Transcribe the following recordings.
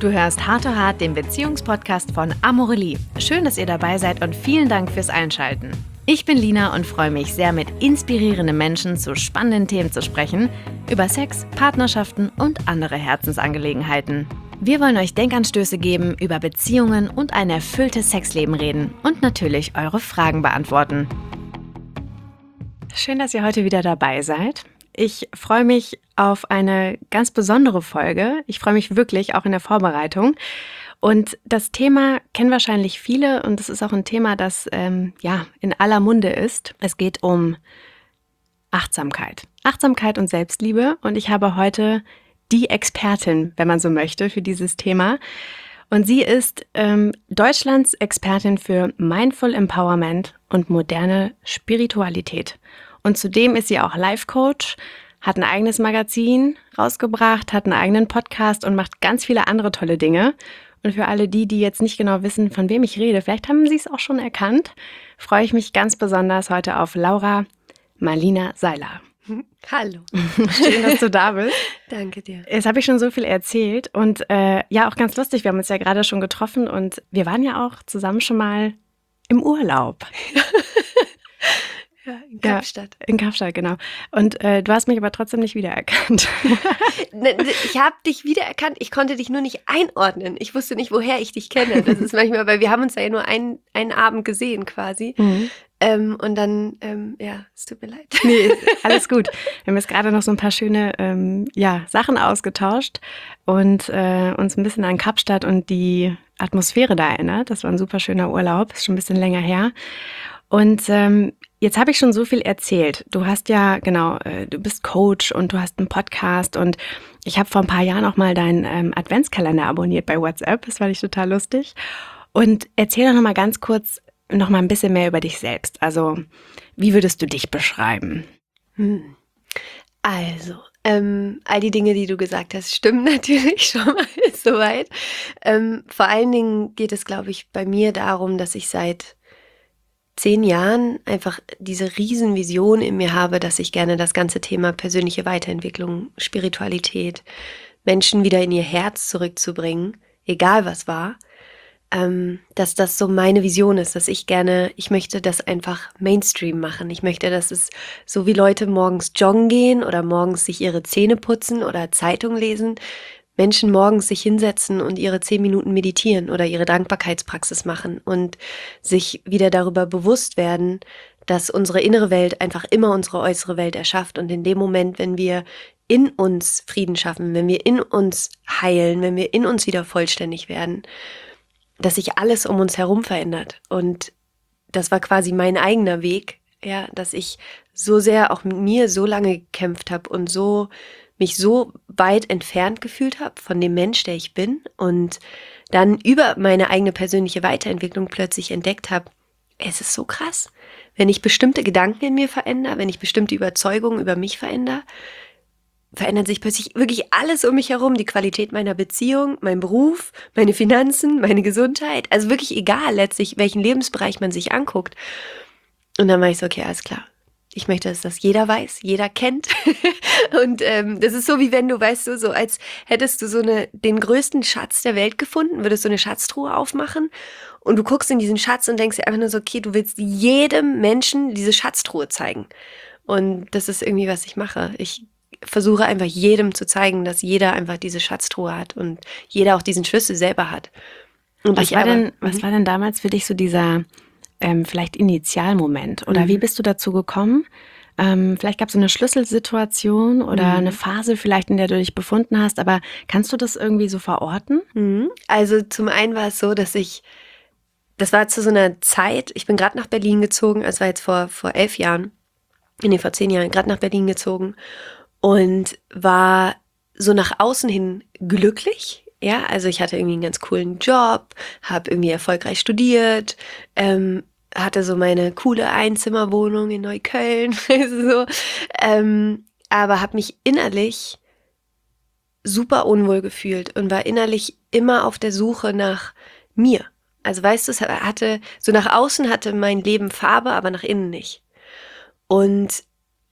Du hörst Heart to Heart, den Beziehungspodcast von Amorelie. Schön, dass ihr dabei seid und vielen Dank fürs Einschalten. Ich bin Lina und freue mich sehr, mit inspirierenden Menschen zu spannenden Themen zu sprechen, über Sex, Partnerschaften und andere Herzensangelegenheiten. Wir wollen euch Denkanstöße geben, über Beziehungen und ein erfülltes Sexleben reden und natürlich eure Fragen beantworten. Schön, dass ihr heute wieder dabei seid. Ich freue mich auf eine ganz besondere Folge. Ich freue mich wirklich auch in der Vorbereitung. Und das Thema kennen wahrscheinlich viele und es ist auch ein Thema, das in aller Munde ist. Es geht um Achtsamkeit. Achtsamkeit und Selbstliebe. Und ich habe heute die Expertin, wenn man so möchte, für dieses Thema. Und sie ist Deutschlands Expertin für Mindful Empowerment und moderne Spiritualität. Und zudem ist sie auch Life-Coach, hat ein eigenes Magazin rausgebracht, hat einen eigenen Podcast und macht ganz viele andere tolle Dinge. Und für alle die jetzt nicht genau wissen, von wem ich rede, vielleicht haben sie es auch schon erkannt, freue ich mich ganz besonders heute auf Laura Marlina Seiler. Hallo. Schön, dass du da bist. Danke dir. Jetzt habe ich schon so viel erzählt und auch ganz lustig, wir haben uns ja gerade schon getroffen und wir waren ja auch zusammen schon mal im Urlaub. Ja, in Kapstadt. Ja, in Kapstadt, genau. Und du hast mich aber trotzdem nicht wiedererkannt. Ich habe dich wiedererkannt, ich konnte dich nur nicht einordnen. Ich wusste nicht, woher ich dich kenne. Das ist manchmal, weil wir haben uns ja nur einen Abend gesehen quasi. Mhm. Und dann, es tut mir leid. Nee, alles gut. Wir haben jetzt gerade noch so ein paar schöne Sachen ausgetauscht und uns ein bisschen an Kapstadt und die Atmosphäre da erinnert. Das war ein super schöner Urlaub, ist schon ein bisschen länger her. Und jetzt habe ich schon so viel erzählt. Du hast ja, du bist Coach und du hast einen Podcast und ich habe vor ein paar Jahren auch mal deinen Adventskalender abonniert bei WhatsApp. Das fand ich total lustig. Und erzähl doch noch mal ganz kurz noch mal ein bisschen mehr über dich selbst. Also, wie würdest du dich beschreiben? Also, all die Dinge, die du gesagt hast, stimmen natürlich schon mal soweit. Vor allen Dingen geht es, glaube ich, bei mir darum, dass ich seit 10 Jahren einfach diese Riesenvision in mir habe, dass ich gerne das ganze Thema persönliche Weiterentwicklung, Spiritualität, Menschen wieder in ihr Herz zurückzubringen, egal was war, dass das so meine Vision ist, dass ich möchte das einfach Mainstream machen. Ich möchte, dass es so wie Leute morgens joggen gehen oder morgens sich ihre Zähne putzen oder Zeitung lesen, Menschen morgens sich hinsetzen und ihre 10 Minuten meditieren oder ihre Dankbarkeitspraxis machen und sich wieder darüber bewusst werden, dass unsere innere Welt einfach immer unsere äußere Welt erschafft. Und in dem Moment, wenn wir in uns Frieden schaffen, wenn wir in uns heilen, wenn wir in uns wieder vollständig werden, dass sich alles um uns herum verändert. Und das war quasi mein eigener Weg, ja, dass ich so sehr auch mit mir so lange gekämpft habe und mich so weit entfernt gefühlt habe von dem Mensch, der ich bin und dann über meine eigene persönliche Weiterentwicklung plötzlich entdeckt habe, es ist so krass, wenn ich bestimmte Gedanken in mir verändere, wenn ich bestimmte Überzeugungen über mich verändere, verändert sich plötzlich wirklich alles um mich herum, die Qualität meiner Beziehung, mein Beruf, meine Finanzen, meine Gesundheit, also wirklich egal letztlich, welchen Lebensbereich man sich anguckt. Und dann war ich so, okay, alles klar. Ich möchte, dass das jeder weiß, jeder kennt. Und das ist so, wie wenn du, weißt du, so als hättest du den größten Schatz der Welt gefunden, würdest du eine Schatztruhe aufmachen und du guckst in diesen Schatz und denkst dir einfach nur so, okay, du willst jedem Menschen diese Schatztruhe zeigen. Und das ist irgendwie, was ich mache. Ich versuche einfach jedem zu zeigen, dass jeder einfach diese Schatztruhe hat und jeder auch diesen Schlüssel selber hat. Und was war denn damals für dich so dieser vielleicht Initialmoment? Oder wie bist du dazu gekommen? Vielleicht gab es eine Schlüsselsituation oder eine Phase vielleicht, in der du dich befunden hast, aber kannst du das irgendwie so verorten? Also zum einen war es so, das war zu so einer Zeit, ich bin gerade nach Berlin gezogen, es war jetzt vor 11 Jahren, vor 10 Jahren, gerade nach Berlin gezogen und war so nach außen hin glücklich. Ja, also ich hatte irgendwie einen ganz coolen Job, habe irgendwie erfolgreich studiert, hatte so meine coole Einzimmerwohnung in Neukölln, so, aber habe mich innerlich super unwohl gefühlt und war innerlich immer auf der Suche nach mir. Also weißt du, so nach außen hatte mein Leben Farbe, aber nach innen nicht. Und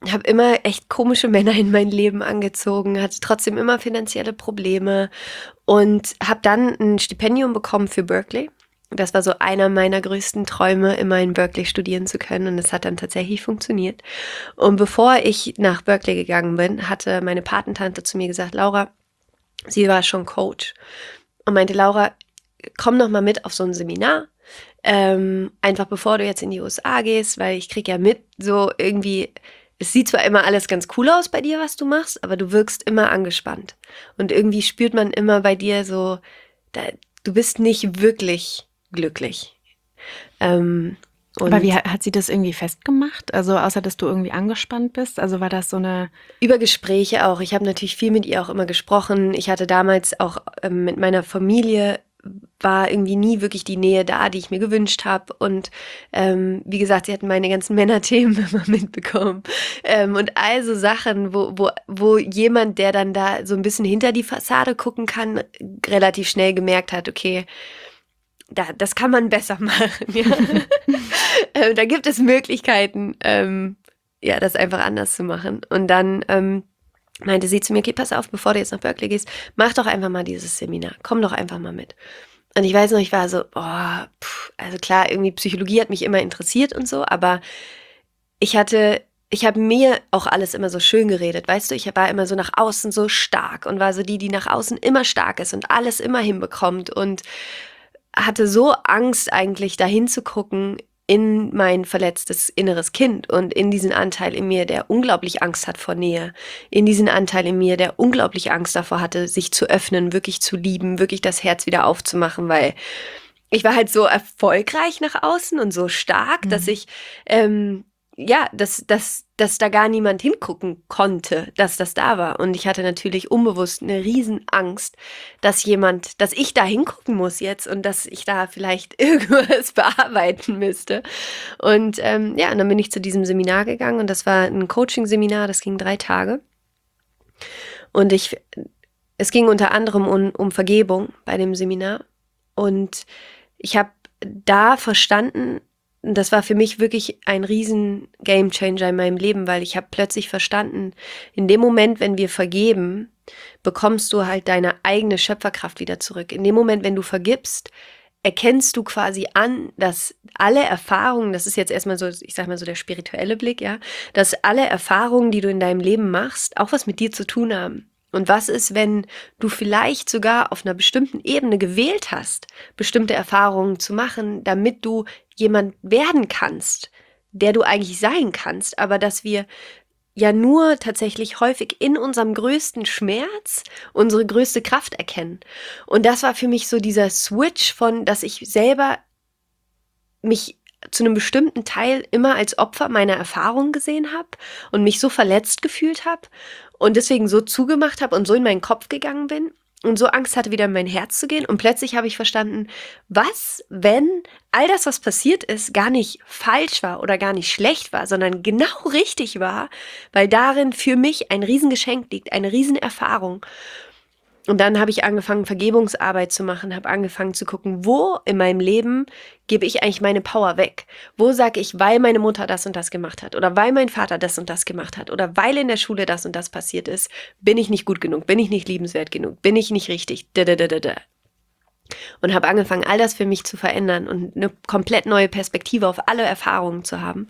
habe immer echt komische Männer in mein Leben angezogen, hatte trotzdem immer finanzielle Probleme und habe dann ein Stipendium bekommen für Berkeley. Das war so einer meiner größten Träume, immer in Berkeley studieren zu können, und es hat dann tatsächlich funktioniert. Und bevor ich nach Berkeley gegangen bin, hatte meine Patentante zu mir gesagt, Laura, sie war schon Coach, und meinte, Laura, komm noch mal mit auf so ein Seminar, einfach bevor du jetzt in die USA gehst, weil ich krieg ja mit, so irgendwie, es sieht zwar immer alles ganz cool aus bei dir, was du machst, aber du wirkst immer angespannt. Und irgendwie spürt man immer bei dir so, du bist nicht wirklich glücklich. Aber wie hat sie das irgendwie festgemacht? Also außer, dass du irgendwie angespannt bist? Also war das so eine... Über Gespräche auch. Ich habe natürlich viel mit ihr auch immer gesprochen. Ich hatte damals auch mit meiner Familie, war irgendwie nie wirklich die Nähe da, die ich mir gewünscht habe. Und wie gesagt, sie hatten meine ganzen Männerthemen immer mitbekommen. Und all so Sachen, wo jemand, der dann da so ein bisschen hinter die Fassade gucken kann, relativ schnell gemerkt hat, okay, das kann man besser machen. Ja. Da gibt es Möglichkeiten, ja, das einfach anders zu machen. Und dann meinte sie zu mir, okay, pass auf, bevor du jetzt nach Berkeley gehst, mach doch einfach mal dieses Seminar. Komm doch einfach mal mit. Und ich weiß noch, ich war so, also klar, irgendwie Psychologie hat mich immer interessiert und so, aber ich habe mir auch alles immer so schön geredet, weißt du, ich war immer so nach außen so stark und war so die nach außen immer stark ist und alles immer hinbekommt, und hatte so Angst eigentlich dahin zu gucken in mein verletztes inneres Kind und in diesen Anteil in mir, der unglaublich Angst hat vor Nähe, in diesen Anteil in mir, der unglaublich Angst davor hatte, sich zu öffnen, wirklich zu lieben, wirklich das Herz wieder aufzumachen, weil ich war halt so erfolgreich nach außen und so stark, dass ich dass da gar niemand hingucken konnte, dass das da war. Und ich hatte natürlich unbewusst eine Riesenangst, dass ich da hingucken muss jetzt und dass ich da vielleicht irgendwas bearbeiten müsste. Und und dann bin ich zu diesem Seminar gegangen, und das war ein Coaching-Seminar, das ging 3 Tage. Und es ging unter anderem um Vergebung bei dem Seminar. Und ich habe da verstanden, das war für mich wirklich ein riesen Gamechanger in meinem Leben, weil ich habe plötzlich verstanden, in dem Moment, wenn wir vergeben, bekommst du halt deine eigene Schöpferkraft wieder zurück. In dem Moment, wenn du vergibst, erkennst du quasi an, dass alle Erfahrungen, das ist jetzt erstmal so, ich sag mal so der spirituelle Blick, ja, dass alle Erfahrungen, die du in deinem Leben machst, auch was mit dir zu tun haben. Und was ist, wenn du vielleicht sogar auf einer bestimmten Ebene gewählt hast, bestimmte Erfahrungen zu machen, damit du jemand werden kannst, der du eigentlich sein kannst, aber dass wir ja nur tatsächlich häufig in unserem größten Schmerz unsere größte Kraft erkennen. Und das war für mich so dieser Switch von, dass ich selber mich zu einem bestimmten Teil immer als Opfer meiner Erfahrung gesehen habe und mich so verletzt gefühlt habe und deswegen so zugemacht habe und so in meinen Kopf gegangen bin und so Angst hatte, wieder in mein Herz zu gehen. Und plötzlich habe ich verstanden, was, wenn all das, was passiert ist, gar nicht falsch war oder gar nicht schlecht war, sondern genau richtig war, weil darin für mich ein Riesengeschenk liegt, eine Riesenerfahrung. Und dann habe ich angefangen, Vergebungsarbeit zu machen, habe angefangen zu gucken, wo in meinem Leben gebe ich eigentlich meine Power weg? Wo sage ich, weil meine Mutter das und das gemacht hat oder weil mein Vater das und das gemacht hat oder weil in der Schule das und das passiert ist, bin ich nicht gut genug, bin ich nicht liebenswert genug, bin ich nicht richtig, Und habe angefangen, all das für mich zu verändern und eine komplett neue Perspektive auf alle Erfahrungen zu haben.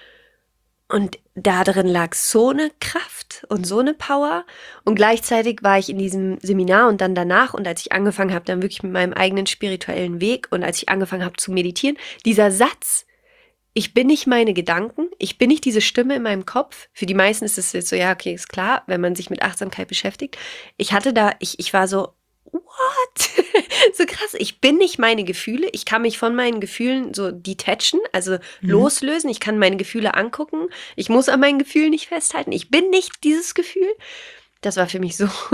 Und da drin lag so eine Kraft und so eine Power. Und gleichzeitig war ich in diesem Seminar und dann danach, und als ich angefangen habe, dann wirklich mit meinem eigenen spirituellen Weg und als ich angefangen habe zu meditieren, dieser Satz, ich bin nicht meine Gedanken, ich bin nicht diese Stimme in meinem Kopf. Für die meisten ist es jetzt so, ja, okay, ist klar, wenn man sich mit Achtsamkeit beschäftigt. Ich war so, what? So krass, ich bin nicht meine Gefühle, ich kann mich von meinen Gefühlen so detachen, also loslösen, ich kann meine Gefühle angucken, ich muss an meinen Gefühlen nicht festhalten, ich bin nicht dieses Gefühl. Das war für mich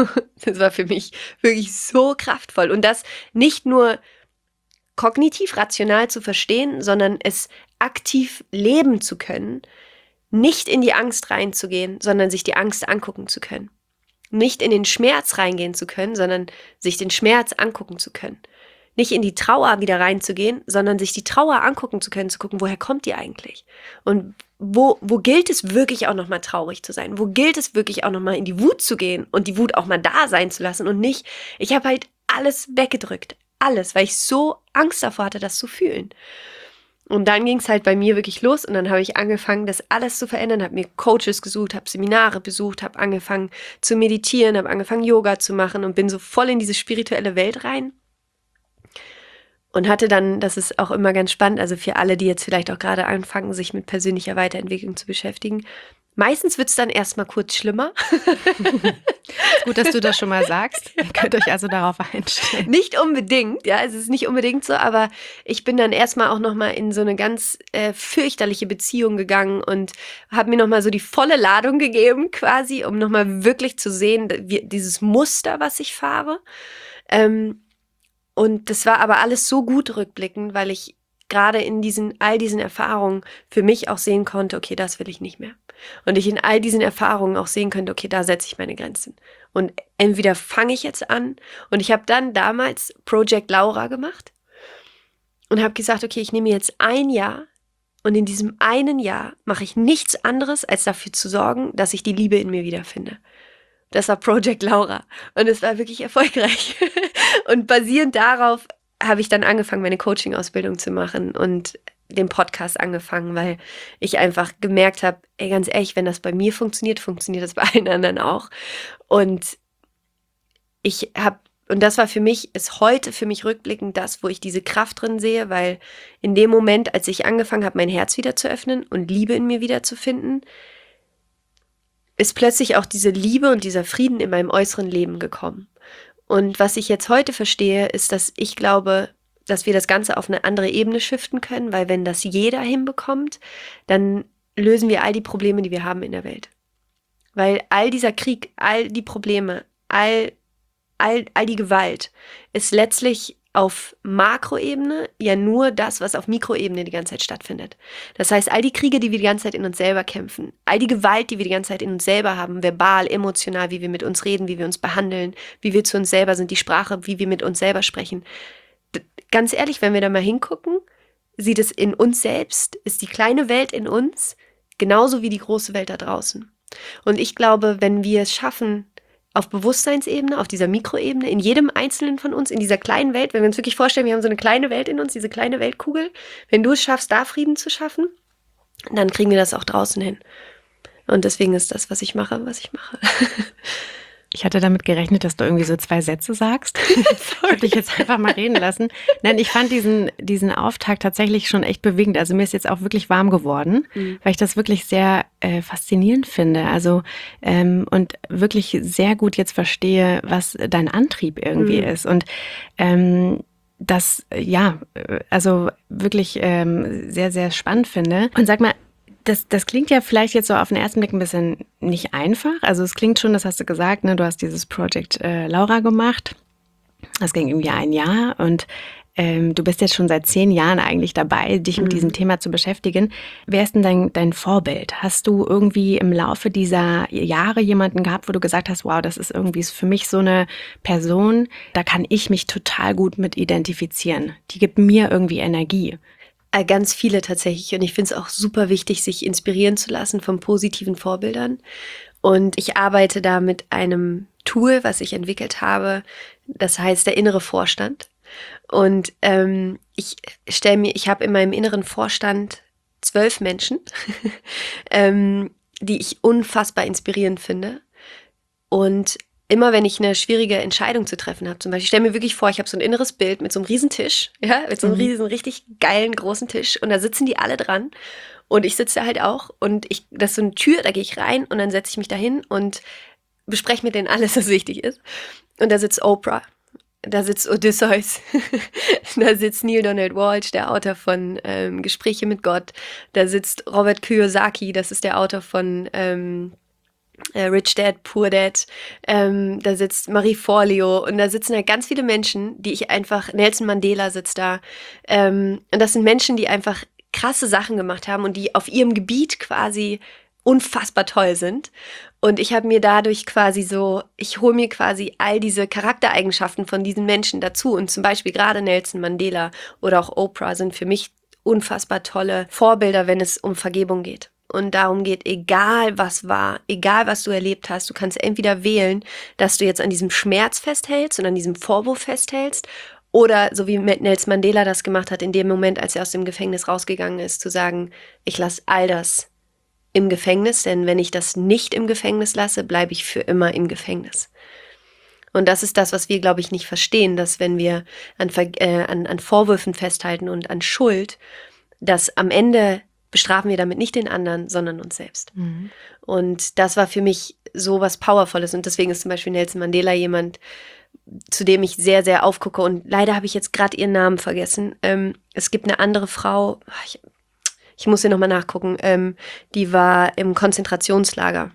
wirklich so kraftvoll, und das nicht nur kognitiv rational zu verstehen, sondern es aktiv leben zu können, nicht in die Angst reinzugehen, sondern sich die Angst angucken zu können. Nicht in den Schmerz reingehen zu können, sondern sich den Schmerz angucken zu können. Nicht in die Trauer wieder reinzugehen, sondern sich die Trauer angucken zu können, zu gucken, woher kommt die eigentlich? Und wo gilt es wirklich auch nochmal traurig zu sein? Wo gilt es wirklich auch nochmal in die Wut zu gehen und die Wut auch mal da sein zu lassen und nicht, ich habe halt alles weggedrückt. Alles, weil ich so Angst davor hatte, das zu fühlen. Und dann ging es halt bei mir wirklich los und dann habe ich angefangen, das alles zu verändern, habe mir Coaches gesucht, habe Seminare besucht, habe angefangen zu meditieren, habe angefangen Yoga zu machen und bin so voll in diese spirituelle Welt rein. Und hatte dann, das ist auch immer ganz spannend, also für alle, die jetzt vielleicht auch gerade anfangen, sich mit persönlicher Weiterentwicklung zu beschäftigen, meistens wird es dann erstmal kurz schlimmer. Gut, dass du das schon mal sagst. Ihr könnt euch also darauf einstellen. Nicht unbedingt, ja, es ist nicht unbedingt so, aber ich bin dann erstmal auch nochmal in so eine ganz fürchterliche Beziehung gegangen und habe mir nochmal so die volle Ladung gegeben quasi, um nochmal wirklich zu sehen, dieses Muster, was ich fahre. Und das war aber alles so gut rückblickend, weil ich gerade in all diesen Erfahrungen für mich auch sehen konnte, okay, das will ich nicht mehr. Und ich in all diesen Erfahrungen auch sehen könnte, okay, da setze ich meine Grenzen. Und entweder fange ich jetzt an und ich habe dann damals Project Laura gemacht und habe gesagt, okay, ich nehme jetzt ein Jahr und in diesem einen Jahr mache ich nichts anderes, als dafür zu sorgen, dass ich die Liebe in mir wiederfinde. Das war Project Laura und es war wirklich erfolgreich. Und basierend darauf habe ich dann angefangen, meine Coaching-Ausbildung zu machen und den Podcast angefangen, weil ich einfach gemerkt habe, ey, ganz ehrlich, wenn das bei mir funktioniert, funktioniert das bei allen anderen auch. Und das war für mich, ist heute für mich rückblickend das, wo ich diese Kraft drin sehe, weil in dem Moment, als ich angefangen habe, mein Herz wieder zu öffnen und Liebe in mir wieder zu finden, ist plötzlich auch diese Liebe und dieser Frieden in meinem äußeren Leben gekommen. Und was ich jetzt heute verstehe, ist, dass ich glaube, dass wir das Ganze auf eine andere Ebene shiften können, weil wenn das jeder hinbekommt, dann lösen wir all die Probleme, die wir haben in der Welt. Weil all dieser Krieg, all die Probleme, all die Gewalt ist letztlich auf Makroebene ja nur das, was auf Mikroebene die ganze Zeit stattfindet. Das heißt, all die Kriege, die wir die ganze Zeit in uns selber kämpfen, all die Gewalt, die wir die ganze Zeit in uns selber haben, verbal, emotional, wie wir mit uns reden, wie wir uns behandeln, wie wir zu uns selber sind, die Sprache, wie wir mit uns selber sprechen. Ganz ehrlich, wenn wir da mal hingucken, sieht es in uns selbst, ist die kleine Welt in uns genauso wie die große Welt da draußen. Und ich glaube, wenn wir es schaffen, auf Bewusstseinsebene, auf dieser Mikroebene, in jedem Einzelnen von uns, in dieser kleinen Welt, wenn wir uns wirklich vorstellen, wir haben so eine kleine Welt in uns, diese kleine Weltkugel, wenn du es schaffst, da Frieden zu schaffen, dann kriegen wir das auch draußen hin. Und deswegen ist das, was ich mache, was ich mache. Ich hatte damit gerechnet, dass du irgendwie so 2 Sätze sagst. Ich habe dich jetzt einfach mal reden lassen. Nein, ich fand diesen Auftakt tatsächlich schon echt bewegend. Also mir ist jetzt auch wirklich warm geworden, weil ich das wirklich sehr faszinierend finde. Also und wirklich sehr gut jetzt verstehe, was dein Antrieb irgendwie ist. Und das, ja, also wirklich sehr, sehr spannend finde. Und sag mal, das klingt ja vielleicht jetzt so auf den ersten Blick ein bisschen nicht einfach. Also es klingt schon, das hast du gesagt, ne, du hast dieses Project Laura gemacht. Das ging irgendwie ein Jahr und du bist jetzt schon seit 10 Jahren eigentlich dabei, dich mit diesem Thema zu beschäftigen. Wer ist denn dein Vorbild? Hast du irgendwie im Laufe dieser Jahre jemanden gehabt, wo du gesagt hast, wow, das ist irgendwie für mich so eine Person, da kann ich mich total gut mit identifizieren. Die gibt mir irgendwie Energie. Ganz viele tatsächlich. Und ich finde es auch super wichtig, sich inspirieren zu lassen von positiven Vorbildern. Und ich arbeite da mit einem Tool, was ich entwickelt habe. Das heißt der innere Vorstand. Und ich habe in meinem inneren Vorstand 12 Menschen, die ich unfassbar inspirierend finde. Und immer wenn ich eine schwierige Entscheidung zu treffen habe, zum Beispiel, ich stelle mir wirklich vor, ich habe so ein inneres Bild mit so einem riesen Tisch, ja, mit so einem riesen, richtig geilen, großen Tisch und da sitzen die alle dran und ich sitze da halt auch und das ist so eine Tür, da gehe ich rein und dann setze ich mich da hin und bespreche mit denen alles, was wichtig ist. Und da sitzt Oprah, da sitzt Odysseus, da sitzt Neil Donald Walsch, der Autor von Gespräche mit Gott, da sitzt Robert Kiyosaki, das ist der Autor von Rich Dad, Poor Dad, da sitzt Marie Forleo und da sitzen halt ganz viele Menschen, die ich einfach, Nelson Mandela sitzt da, und das sind Menschen, die einfach krasse Sachen gemacht haben und die auf ihrem Gebiet quasi unfassbar toll sind. Und ich habe mir dadurch ich hole mir quasi all diese Charaktereigenschaften von diesen Menschen dazu und zum Beispiel gerade Nelson Mandela oder auch Oprah sind für mich unfassbar tolle Vorbilder, wenn es um Vergebung geht. und darum geht, egal was war, egal was du erlebt hast, du kannst entweder wählen, dass du jetzt an diesem Schmerz festhältst und an diesem Vorwurf festhältst oder so wie Nelson Mandela das gemacht hat, in dem Moment, als er aus dem Gefängnis rausgegangen ist, zu sagen, ich lasse all das im Gefängnis, denn wenn ich das nicht im Gefängnis lasse, bleibe ich für immer im Gefängnis. Und das ist das, was wir, glaube ich, nicht verstehen, dass wenn wir an Vorwürfen festhalten und an Schuld, dass am Ende bestrafen wir damit nicht den anderen, sondern uns selbst. Mhm. Und das war für mich so was Powervolles. Und deswegen ist zum Beispiel Nelson Mandela jemand, zu dem ich sehr, sehr aufgucke. Und leider habe ich jetzt gerade ihren Namen vergessen. Es gibt eine andere Frau, ich muss hier nochmal nachgucken, die war im Konzentrationslager.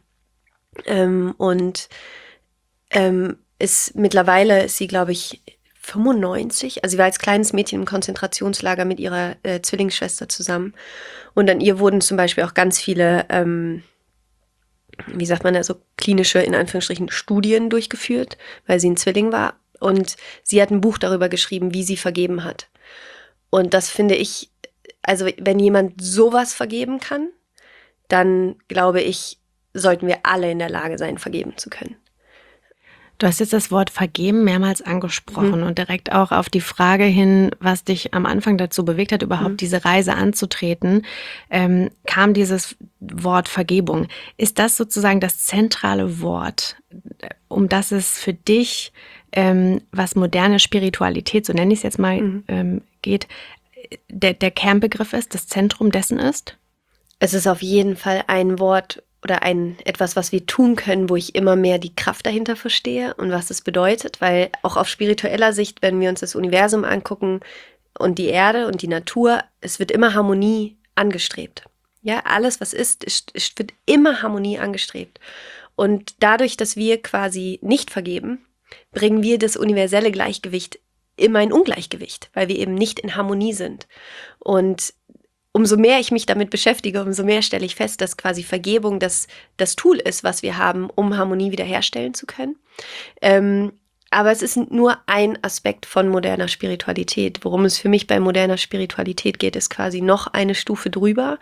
Mittlerweile ist sie, glaube ich, 95. Also sie war als kleines Mädchen im Konzentrationslager mit ihrer Zwillingsschwester zusammen. Und an ihr wurden zum Beispiel auch ganz viele, wie sagt man, also klinische, in Anführungsstrichen, Studien durchgeführt, weil sie ein Zwilling war. Und sie hat ein Buch darüber geschrieben, wie sie vergeben hat. Und das finde ich, also wenn jemand sowas vergeben kann, dann glaube ich, sollten wir alle in der Lage sein, vergeben zu können. Du hast jetzt das Wort vergeben mehrmals angesprochen und direkt auch auf die Frage hin, was dich am Anfang dazu bewegt hat, überhaupt diese Reise anzutreten, kam dieses Wort Vergebung. Ist das sozusagen das zentrale Wort, um das es für dich, was moderne Spiritualität, so nenne ich es jetzt mal, geht, der Kernbegriff ist, das Zentrum dessen ist? Es ist auf jeden Fall ein Wort oder etwas, was wir tun können, wo ich immer mehr die Kraft dahinter verstehe und was es bedeutet, weil auch auf spiritueller Sicht, wenn wir uns das Universum angucken und die Erde und die Natur, es wird immer Harmonie angestrebt. Ja, alles, was ist, es wird immer Harmonie angestrebt. Und dadurch, dass wir quasi nicht vergeben, bringen wir das universelle Gleichgewicht immer in Ungleichgewicht, weil wir eben nicht in Harmonie sind. Und umso mehr ich mich damit beschäftige, umso mehr stelle ich fest, dass quasi Vergebung das Tool ist, was wir haben, um Harmonie wiederherstellen zu können. Aber es ist nur ein Aspekt von moderner Spiritualität. Worum es für mich bei moderner Spiritualität geht, ist quasi noch eine Stufe drüber,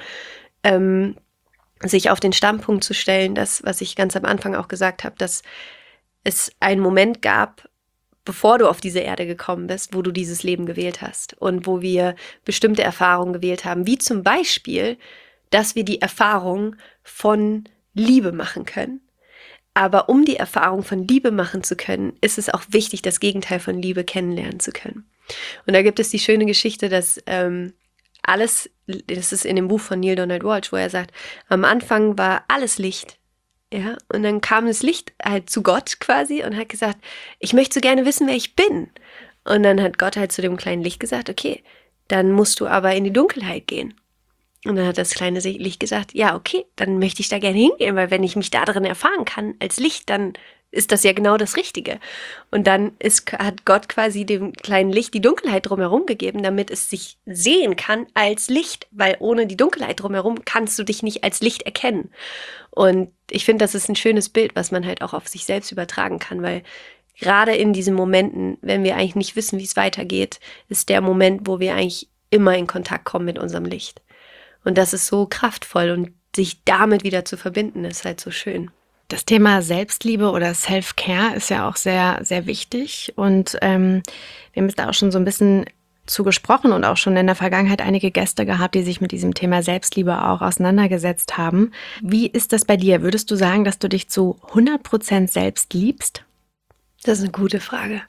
sich auf den Standpunkt zu stellen, das, was ich ganz am Anfang auch gesagt habe, dass es einen Moment gab, bevor du auf diese Erde gekommen bist, wo du dieses Leben gewählt hast und wo wir bestimmte Erfahrungen gewählt haben, wie zum Beispiel, dass wir die Erfahrung von Liebe machen können. Aber um die Erfahrung von Liebe machen zu können, ist es auch wichtig, das Gegenteil von Liebe kennenlernen zu können. Und da gibt es die schöne Geschichte, dass das ist in dem Buch von Neale Donald Walsch, wo er sagt, am Anfang war alles Licht. Ja, und dann kam das Licht halt zu Gott quasi und hat gesagt, ich möchte so gerne wissen, wer ich bin. Und dann hat Gott halt zu dem kleinen Licht gesagt, okay, dann musst du aber in die Dunkelheit gehen. Und dann hat das kleine Licht gesagt, ja, okay, dann möchte ich da gerne hingehen, weil wenn ich mich da drin erfahren kann als Licht, dann ist das ja genau das Richtige. Und dann hat Gott quasi dem kleinen Licht die Dunkelheit drumherum gegeben, damit es sich sehen kann als Licht, weil ohne die Dunkelheit drumherum kannst du dich nicht als Licht erkennen. Und ich finde, das ist ein schönes Bild, was man halt auch auf sich selbst übertragen kann, weil gerade in diesen Momenten, wenn wir eigentlich nicht wissen, wie es weitergeht, ist der Moment, wo wir eigentlich immer in Kontakt kommen mit unserem Licht. Und das ist so kraftvoll und sich damit wieder zu verbinden, ist halt so schön. Das Thema Selbstliebe oder Self-Care ist ja auch sehr, sehr wichtig und wir haben jetzt da auch schon so ein bisschen zugesprochen und auch schon in der Vergangenheit einige Gäste gehabt, die sich mit diesem Thema Selbstliebe auch auseinandergesetzt haben. Wie ist das bei dir? Würdest du sagen, dass du dich zu 100% selbst liebst? Das ist eine gute Frage.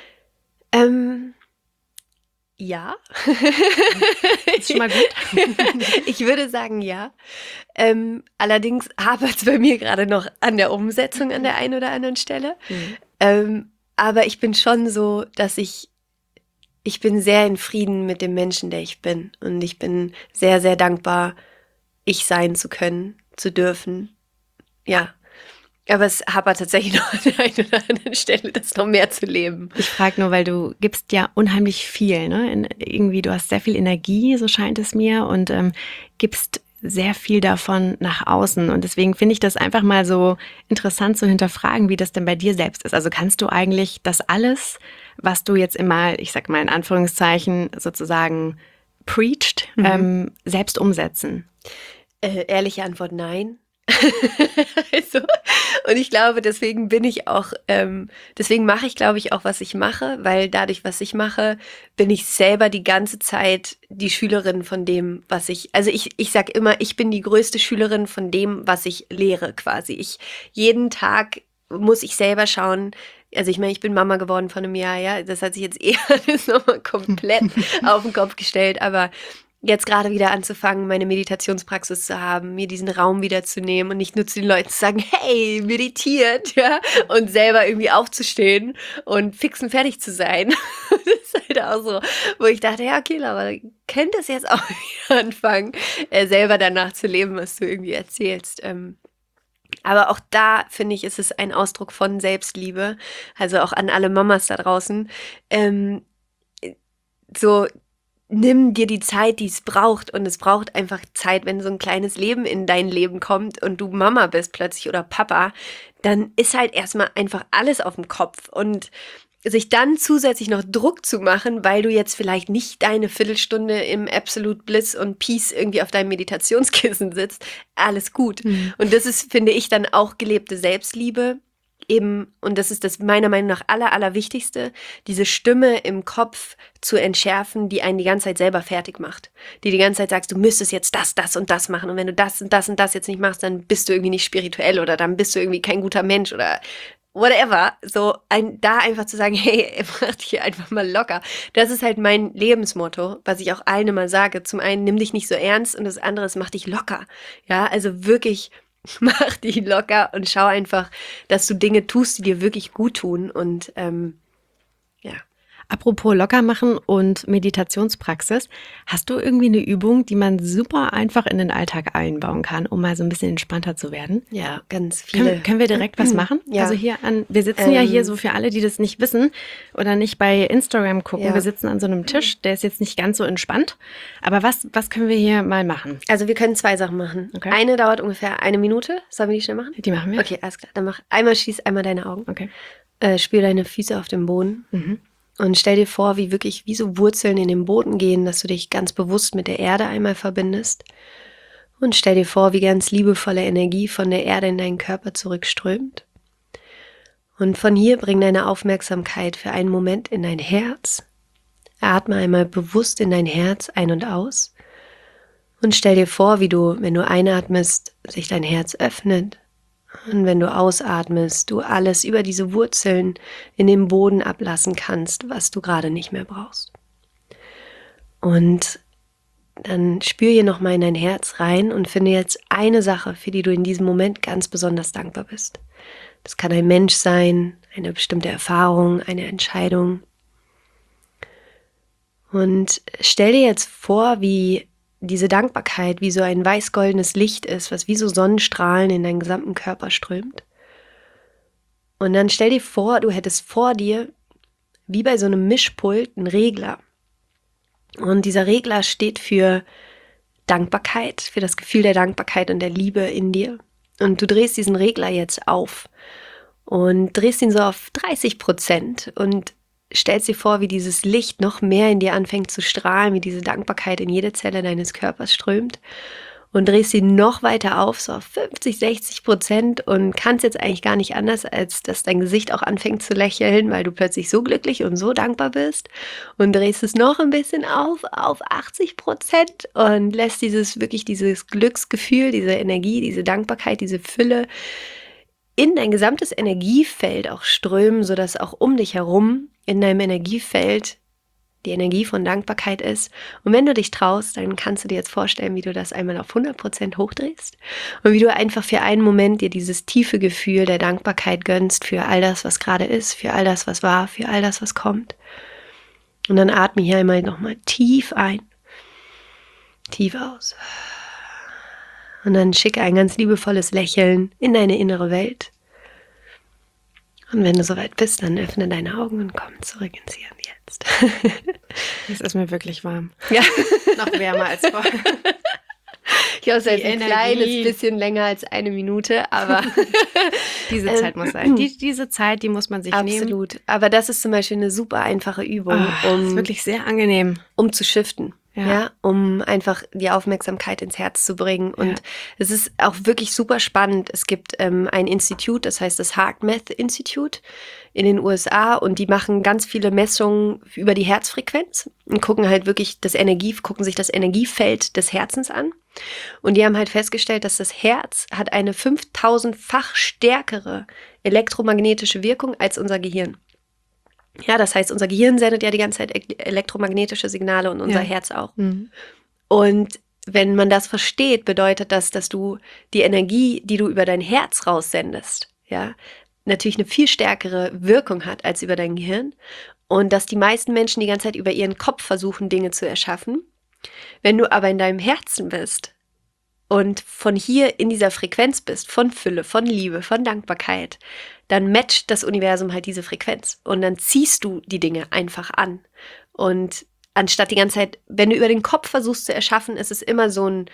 Ja. Ist schon mal gut. Ich würde sagen, ja. Allerdings hapert es bei mir gerade noch an der Umsetzung an der einen oder anderen Stelle. Aber ich bin schon so, dass ich bin sehr in Frieden mit dem Menschen, der ich bin. Und ich bin sehr, sehr dankbar, ich sein zu können, zu dürfen. Ja. Aber es hapert tatsächlich noch an der einen oder anderen Stelle, das noch mehr zu leben. Ich frage nur, weil du gibst ja unheimlich viel, ne? Irgendwie, du hast sehr viel Energie, so scheint es mir, und gibst sehr viel davon nach außen. Und deswegen finde ich das einfach mal so interessant zu hinterfragen, wie das denn bei dir selbst ist. Also kannst du eigentlich das alles, was du jetzt immer, ich sag mal in Anführungszeichen, sozusagen preached, selbst umsetzen? Ehrliche Antwort, nein. Also, und ich glaube, deswegen deswegen mache ich, glaube ich, auch, was ich mache, weil dadurch, was ich mache, bin ich selber die ganze Zeit die Schülerin von dem, also ich sag immer, ich bin die größte Schülerin von dem, was ich lehre, quasi. Jeden Tag muss ich selber schauen. Also ich meine, ich bin Mama geworden vor einem Jahr, ja. Das hat sich jetzt eher alles nochmal komplett auf den Kopf gestellt, aber jetzt gerade wieder anzufangen, meine Meditationspraxis zu haben, mir diesen Raum wieder zu nehmen und nicht nur zu den Leuten zu sagen, hey, meditiert, ja, und selber irgendwie aufzustehen und fix und fertig zu sein. Das ist halt auch so, wo ich dachte, ja, okay, Laura, du könntest jetzt auch wieder anfangen, selber danach zu leben, was du irgendwie erzählst. Aber auch da, finde ich, ist es ein Ausdruck von Selbstliebe, also auch an alle Mamas da draußen, so, nimm dir die Zeit, die es braucht. Und es braucht einfach Zeit, wenn so ein kleines Leben in dein Leben kommt und du Mama bist plötzlich oder Papa, dann ist halt erstmal einfach alles auf dem Kopf. Und sich dann zusätzlich noch Druck zu machen, weil du jetzt vielleicht nicht deine Viertelstunde im Absolute Bliss und Peace irgendwie auf deinem Meditationskissen sitzt, alles gut. Und das ist, finde ich, dann auch gelebte Selbstliebe. Eben, und das ist das meiner Meinung nach Allerwichtigste, diese Stimme im Kopf zu entschärfen, die einen die ganze Zeit selber fertig macht. Die ganze Zeit sagst, du müsstest jetzt das und das machen. Und wenn du das und das und das jetzt nicht machst, dann bist du irgendwie nicht spirituell oder dann bist du irgendwie kein guter Mensch oder whatever. So, da einfach zu sagen, hey, mach dich hier einfach mal locker. Das ist halt mein Lebensmotto, was ich auch allen immer sage. Zum einen, nimm dich nicht so ernst und das andere ist, mach dich locker. Ja, also wirklich, mach dich locker und schau einfach, dass du Dinge tust, die dir wirklich gut tun. Und ja. Apropos locker machen und Meditationspraxis, hast du irgendwie eine Übung, die man super einfach in den Alltag einbauen kann, um mal so ein bisschen entspannter zu werden? Ja, ganz viele. Können wir direkt was machen? Ja. Also wir sitzen ja hier so für alle, die das nicht wissen oder nicht bei Instagram gucken. Ja. Wir sitzen an so einem Tisch, der ist jetzt nicht ganz so entspannt. Aber was können wir hier mal machen? Also wir können 2 Sachen machen. Okay. Eine dauert ungefähr 1 Minute. Sollen wir die schnell machen? Die machen wir. Okay, alles klar. Dann schließ einmal deine Augen. Okay. Spür deine Füße auf dem Boden. Und stell dir vor, wie so Wurzeln in den Boden gehen, dass du dich ganz bewusst mit der Erde einmal verbindest. Und stell dir vor, wie ganz liebevolle Energie von der Erde in deinen Körper zurückströmt. Und von hier bring deine Aufmerksamkeit für einen Moment in dein Herz. Atme einmal bewusst in dein Herz ein und aus. Und stell dir vor, wie du, wenn du einatmest, sich dein Herz öffnet. Und wenn du ausatmest, du alles über diese Wurzeln in den Boden ablassen kannst, was du gerade nicht mehr brauchst. Und dann spür hier nochmal in dein Herz rein und finde jetzt eine Sache, für die du in diesem Moment ganz besonders dankbar bist. Das kann ein Mensch sein, eine bestimmte Erfahrung, eine Entscheidung. Und stell dir jetzt vor, wie diese Dankbarkeit wie so ein weiß-goldenes Licht ist, was wie so Sonnenstrahlen in deinen gesamten Körper strömt. Und dann stell dir vor, du hättest vor dir, wie bei so einem Mischpult, einen Regler. Und dieser Regler steht für Dankbarkeit, für das Gefühl der Dankbarkeit und der Liebe in dir. Und du drehst diesen Regler jetzt auf und drehst ihn so auf 30% und stellst dir vor, wie dieses Licht noch mehr in dir anfängt zu strahlen, wie diese Dankbarkeit in jede Zelle deines Körpers strömt und drehst sie noch weiter auf, so auf 50-60% und kannst jetzt eigentlich gar nicht anders, als dass dein Gesicht auch anfängt zu lächeln, weil du plötzlich so glücklich und so dankbar bist und drehst es noch ein bisschen auf 80% und lässt dieses Glücksgefühl, diese Energie, diese Dankbarkeit, diese Fülle in dein gesamtes Energiefeld auch strömen, sodass auch um dich herum in deinem Energiefeld die Energie von Dankbarkeit ist. Und wenn du dich traust, dann kannst du dir jetzt vorstellen, wie du das einmal auf 100% hochdrehst und wie du einfach für einen Moment dir dieses tiefe Gefühl der Dankbarkeit gönnst für all das, was gerade ist, für all das, was war, für all das, was kommt. Und dann atme hier einmal nochmal tief ein, tief aus. Und dann schicke ein ganz liebevolles Lächeln in deine innere Welt. Und wenn du soweit bist, dann öffne deine Augen und komm zurück ins Hier und Jetzt. Es ist mir wirklich warm. Ja. Noch wärmer als vorher. Ich hoffe, es ist ein kleines bisschen länger als 1 Minute, aber diese Zeit muss sein. Diese Zeit, die muss man sich nehmen. Absolut. Aber das ist zum Beispiel eine super einfache Übung, ist wirklich sehr angenehm. um zu shiften. ja, um einfach die Aufmerksamkeit ins Herz zu bringen. Und es ist auch wirklich super spannend. Es gibt ein Institut, das heißt das HeartMath Institute in den USA, und die machen ganz viele Messungen über die Herzfrequenz und gucken halt wirklich gucken sich das Energiefeld des Herzens an. Und die haben halt festgestellt, dass das Herz hat eine 5000-fach stärkere elektromagnetische Wirkung als unser Gehirn. Ja, das heißt, unser Gehirn sendet ja die ganze Zeit elektromagnetische Signale und unser Herz auch. Mhm. Und wenn man das versteht, bedeutet das, dass du die Energie, die du über dein Herz raussendest, ja, natürlich eine viel stärkere Wirkung hat als über dein Gehirn. Und dass die meisten Menschen die ganze Zeit über ihren Kopf versuchen, Dinge zu erschaffen. Wenn du aber in deinem Herzen bist und von hier in dieser Frequenz bist, von Fülle, von Liebe, von Dankbarkeit, dann matcht das Universum halt diese Frequenz. Und dann ziehst du die Dinge einfach an. Und anstatt die ganze Zeit, wenn du über den Kopf versuchst zu erschaffen, ist es immer so ein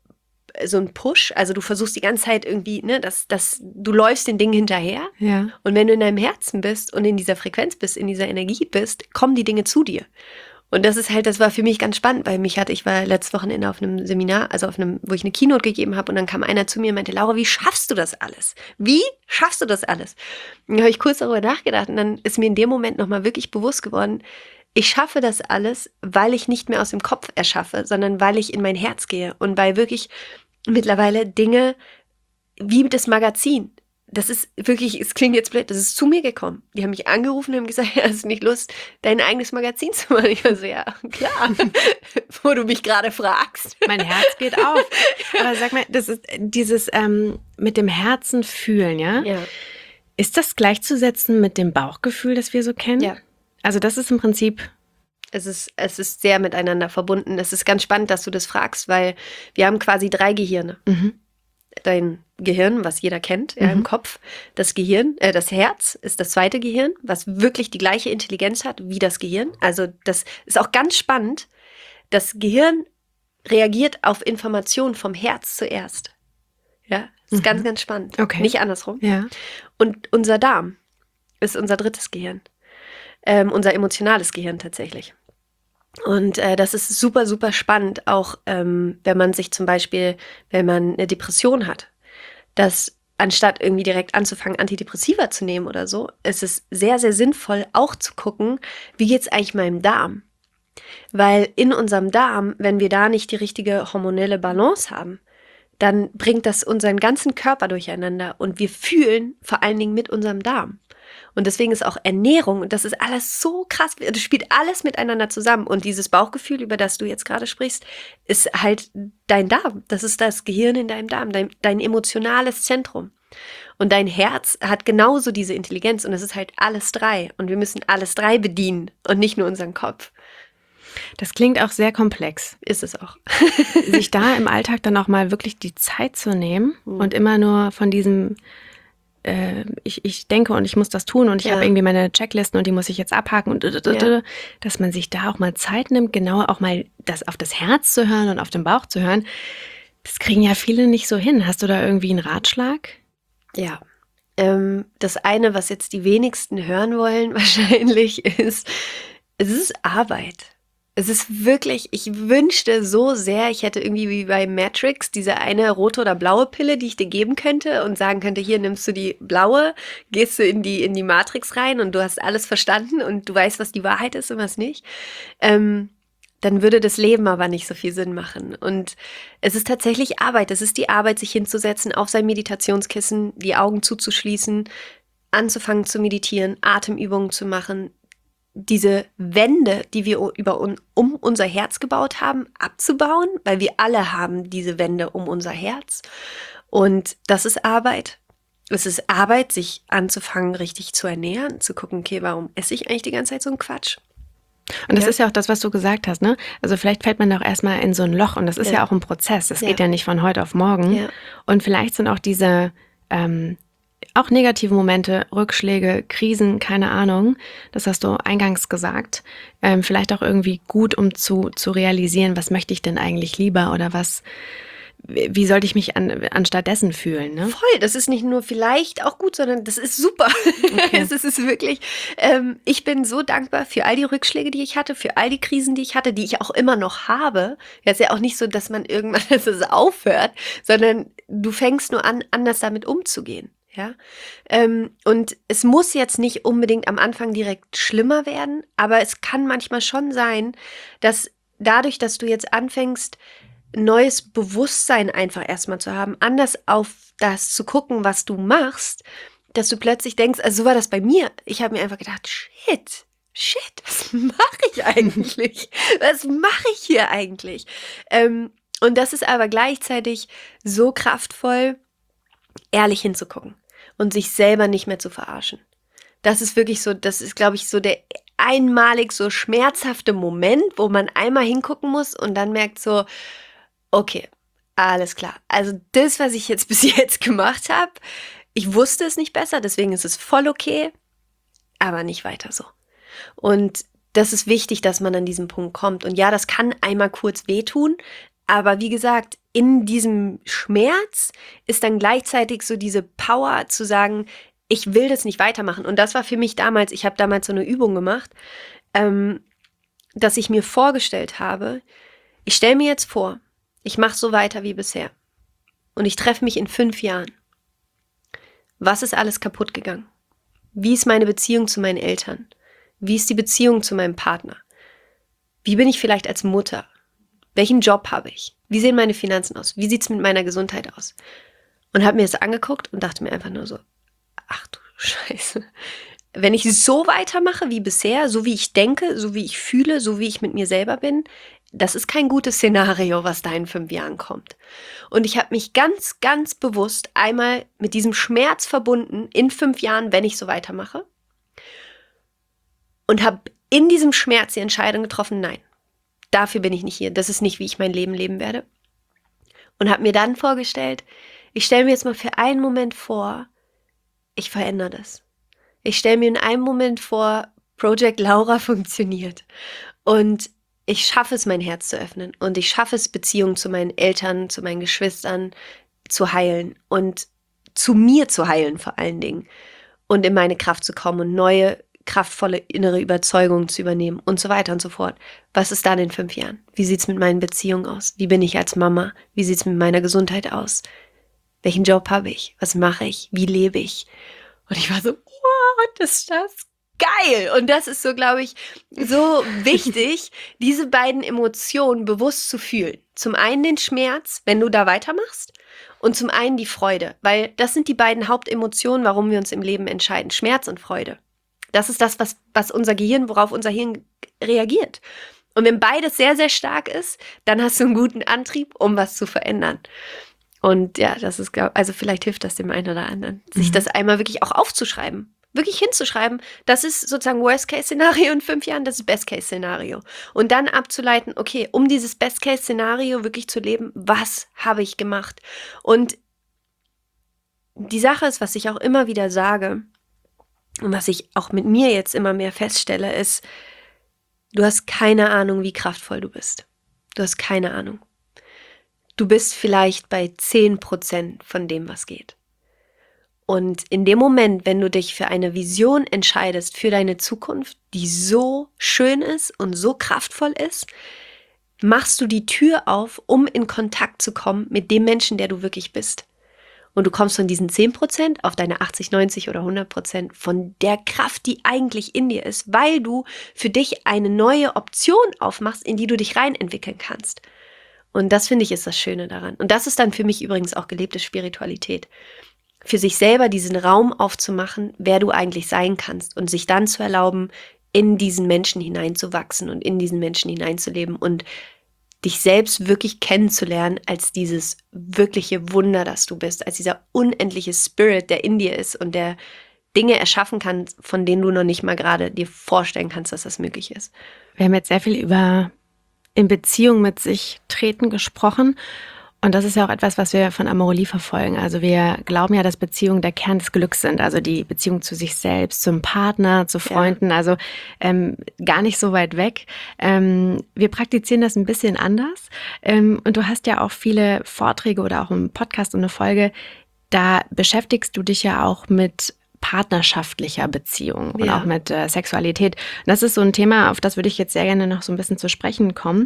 Push. Also du versuchst die ganze Zeit irgendwie, ne, du läufst den Dingen hinterher. Ja. Und wenn du in deinem Herzen bist und in dieser Frequenz bist, in dieser Energie bist, kommen die Dinge zu dir. Und das war für mich ganz spannend, weil ich war letztes Wochenende auf einem Seminar, wo ich eine Keynote gegeben habe, und dann kam einer zu mir und meinte, Laura, wie schaffst du das alles? Wie schaffst du das alles? Und dann habe ich kurz darüber nachgedacht, und dann ist mir in dem Moment nochmal wirklich bewusst geworden, ich schaffe das alles, weil ich nicht mehr aus dem Kopf erschaffe, sondern weil ich in mein Herz gehe und weil wirklich mittlerweile Dinge wie das Magazin, das ist wirklich, es klingt jetzt blöd, das ist zu mir gekommen. Die haben mich angerufen und haben gesagt, hast du nicht Lust, dein eigenes Magazin zu machen? Ich war so, ja, klar, wo du mich gerade fragst. Mein Herz geht auf. Aber sag mal, das ist dieses mit dem Herzen fühlen, ja? Ja. Ist das gleichzusetzen mit dem Bauchgefühl, das wir so kennen? Ja. Also das ist im Prinzip... Es ist sehr miteinander verbunden. Es ist ganz spannend, dass du das fragst, weil wir haben quasi 3 Gehirne. Mhm. Dein Gehirn, was jeder kennt, ja, im Kopf. Das Herz ist das zweite Gehirn, was wirklich die gleiche Intelligenz hat wie das Gehirn. Also das ist auch ganz spannend. Das Gehirn reagiert auf Informationen vom Herz zuerst. Ja, das ist ganz, ganz spannend. Okay. Nicht andersrum. Ja. Und unser Darm ist unser drittes Gehirn. Unser emotionales Gehirn tatsächlich. Und das ist super, super spannend, auch wenn man eine Depression hat, dass anstatt irgendwie direkt anzufangen, Antidepressiva zu nehmen oder so, ist es sehr, sehr sinnvoll, auch zu gucken, wie geht es eigentlich meinem Darm? Weil in unserem Darm, wenn wir da nicht die richtige hormonelle Balance haben, dann bringt das unseren ganzen Körper durcheinander, und wir fühlen vor allen Dingen mit unserem Darm. Und deswegen ist auch Ernährung, und das ist alles so krass, das spielt alles miteinander zusammen. Und dieses Bauchgefühl, über das du jetzt gerade sprichst, ist halt dein Darm. Das ist das Gehirn in deinem Darm, dein emotionales Zentrum. Und dein Herz hat genauso diese Intelligenz, und es ist halt alles 3. Und wir müssen alles 3 bedienen und nicht nur unseren Kopf. Das klingt auch sehr komplex. Ist es auch. Sich da im Alltag dann auch mal wirklich die Zeit zu nehmen und immer nur von diesem ich denke und ich muss das tun und ich habe irgendwie meine Checklisten und die muss ich jetzt abhaken und dass man sich da auch mal Zeit nimmt, genau auch mal auf das Herz zu hören und auf den Bauch zu hören. Das kriegen ja viele nicht so hin. Hast du da irgendwie einen Ratschlag? Ja. Das eine, was jetzt die wenigsten hören wollen, wahrscheinlich ist, es ist Arbeit. Es ist wirklich, ich wünschte so sehr, ich hätte irgendwie wie bei Matrix diese eine rote oder blaue Pille, die ich dir geben könnte und sagen könnte, hier nimmst du die blaue, gehst du in die Matrix rein und du hast alles verstanden und du weißt, was die Wahrheit ist und was nicht. Dann würde das Leben aber nicht so viel Sinn machen. Und es ist tatsächlich Arbeit. Es ist die Arbeit, sich hinzusetzen, auf sein Meditationskissen, die Augen zuzuschließen, anzufangen zu meditieren, Atemübungen zu machen, diese Wände, die wir um unser Herz gebaut haben, abzubauen, weil wir alle haben diese Wände um unser Herz. Und das ist Arbeit. Es ist Arbeit, sich anzufangen, richtig zu ernähren, zu gucken, okay, warum esse ich eigentlich die ganze Zeit so einen Quatsch? Und das ist ja auch das, was du gesagt hast, ne? Also vielleicht fällt man doch erstmal in so ein Loch und das ist ja auch ein Prozess. Das geht ja nicht von heute auf morgen. Ja. Und vielleicht sind auch diese auch negative Momente, Rückschläge, Krisen, keine Ahnung, das hast du eingangs gesagt, vielleicht auch irgendwie gut, um zu realisieren, was möchte ich denn eigentlich lieber oder was wie sollte ich mich anstatt dessen fühlen, ne? Voll, das ist nicht nur vielleicht auch gut, sondern das ist super. Okay. Es ist wirklich, ich bin so dankbar für all die Rückschläge, die ich hatte, für all die Krisen, die ich hatte, die ich auch immer noch habe. Ja, ist ja auch nicht so, dass man irgendwann dass es aufhört, sondern du fängst nur an, anders damit umzugehen. Ja, und es muss jetzt nicht unbedingt am Anfang direkt schlimmer werden, aber es kann manchmal schon sein, dass dadurch, dass du jetzt anfängst, neues Bewusstsein einfach erstmal zu haben, anders auf das zu gucken, was du machst, dass du plötzlich denkst, also so war das bei mir. Ich habe mir einfach gedacht, shit, was mache ich eigentlich? Was mache ich hier eigentlich? Und das ist aber gleichzeitig so kraftvoll, ehrlich hinzugucken und sich selber nicht mehr zu verarschen. Das ist wirklich so, das ist, glaube ich, so der einmalig so schmerzhafte Moment, wo man einmal hingucken muss und dann merkt so, okay, alles klar. Also das, was ich jetzt bis jetzt gemacht habe, ich wusste es nicht besser, deswegen ist es voll okay, aber nicht weiter so. Und das ist wichtig, dass man an diesen Punkt kommt. Und ja, das kann einmal kurz wehtun, aber wie gesagt, in diesem Schmerz ist dann gleichzeitig so diese Power zu sagen, ich will das nicht weitermachen. Und das war für mich damals, ich habe damals so eine Übung gemacht, dass ich mir vorgestellt habe, ich stelle mir jetzt vor, ich mache so weiter wie bisher und ich treffe mich in 5 Jahren. Was ist alles kaputt gegangen? Wie ist meine Beziehung zu meinen Eltern? Wie ist die Beziehung zu meinem Partner? Wie bin ich vielleicht als Mutter? Welchen Job habe ich? Wie sehen meine Finanzen aus? Wie sieht es mit meiner Gesundheit aus? Und habe mir das angeguckt und dachte mir einfach nur so, ach du Scheiße. Wenn ich so weitermache wie bisher, so wie ich denke, so wie ich fühle, so wie ich mit mir selber bin, das ist kein gutes Szenario, was da in 5 Jahren kommt. Und ich habe mich ganz, ganz bewusst einmal mit diesem Schmerz verbunden in 5 Jahren, wenn ich so weitermache. Und habe in diesem Schmerz die Entscheidung getroffen, nein, dafür bin ich nicht hier. Das ist nicht, wie ich mein Leben leben werde. Und habe mir dann vorgestellt, ich stelle mir jetzt mal für einen Moment vor, ich verändere das. Ich stelle mir in einem Moment vor, Project Laura funktioniert. Und ich schaffe es, mein Herz zu öffnen. Und ich schaffe es, Beziehungen zu meinen Eltern, zu meinen Geschwistern zu heilen. Und zu mir zu heilen vor allen Dingen. Und in meine Kraft zu kommen und neue, kraftvolle innere Überzeugungen zu übernehmen und so weiter und so fort. Was ist dann in 5 Jahren? Wie sieht es mit meinen Beziehungen aus? Wie bin ich als Mama? Wie sieht es mit meiner Gesundheit aus? Welchen Job habe ich? Was mache ich? Wie lebe ich? Und ich war so, what, ist das geil? Und das ist so, glaube ich, so wichtig, diese beiden Emotionen bewusst zu fühlen. Zum einen den Schmerz, wenn du da weitermachst, und zum einen die Freude. Weil das sind die beiden Hauptemotionen, warum wir uns im Leben entscheiden. Schmerz und Freude. Das ist das, was unser Gehirn, worauf unser Hirn reagiert. Und wenn beides sehr, sehr stark ist, dann hast du einen guten Antrieb, um was zu verändern. Und ja, das ist, also vielleicht hilft das dem einen oder anderen, sich das einmal wirklich auch aufzuschreiben. Wirklich hinzuschreiben, das ist sozusagen Worst-Case-Szenario in 5 Jahren, das ist Best-Case-Szenario. Und dann abzuleiten, okay, um dieses Best-Case-Szenario wirklich zu leben, was habe ich gemacht? Und die Sache ist, was ich auch immer wieder sage, und was ich auch mit mir jetzt immer mehr feststelle, ist, du hast keine Ahnung, wie kraftvoll du bist. Du hast keine Ahnung. Du bist vielleicht bei 10% von dem, was geht. Und in dem Moment, wenn du dich für eine Vision entscheidest, für deine Zukunft, die so schön ist und so kraftvoll ist, machst du die Tür auf, um in Kontakt zu kommen mit dem Menschen, der du wirklich bist. Und du kommst von diesen 10% auf deine 80, 90 oder 100% von der Kraft, die eigentlich in dir ist, weil du für dich eine neue Option aufmachst, in die du dich rein entwickeln kannst. Und das, finde ich, ist das Schöne daran. Und das ist dann für mich übrigens auch gelebte Spiritualität. Für sich selber diesen Raum aufzumachen, wer du eigentlich sein kannst und sich dann zu erlauben, in diesen Menschen hineinzuwachsen und in diesen Menschen hineinzuleben und dich selbst wirklich kennenzulernen als dieses wirkliche Wunder, das du bist, als dieser unendliche Spirit, der in dir ist und der Dinge erschaffen kann, von denen du noch nicht mal gerade dir vorstellen kannst, dass das möglich ist. Wir haben jetzt sehr viel über in Beziehung mit sich treten gesprochen Und das ist ja auch etwas, was wir von Amorelie verfolgen. Also wir glauben ja, dass Beziehungen der Kern des Glücks sind. Also die Beziehung zu sich selbst, zum Partner, zu Freunden. Also gar nicht so weit weg. Wir praktizieren das ein bisschen anders. Und du hast ja auch viele Vorträge oder auch einen Podcast und eine Folge. Da beschäftigst du dich ja auch mit partnerschaftlicher Beziehung und auch mit Sexualität. Und das ist so ein Thema, auf das würde ich jetzt sehr gerne noch so ein bisschen zu sprechen kommen.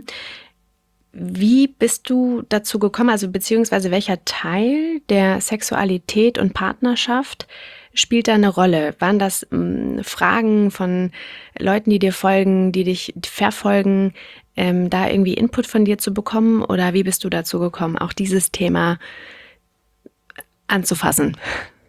Wie bist du dazu gekommen, also beziehungsweise welcher Teil der Sexualität und Partnerschaft spielt da eine Rolle? Waren das Fragen von Leuten, die dir folgen, die dich verfolgen, da irgendwie Input von dir zu bekommen? Oder wie bist du dazu gekommen, auch dieses Thema anzufassen?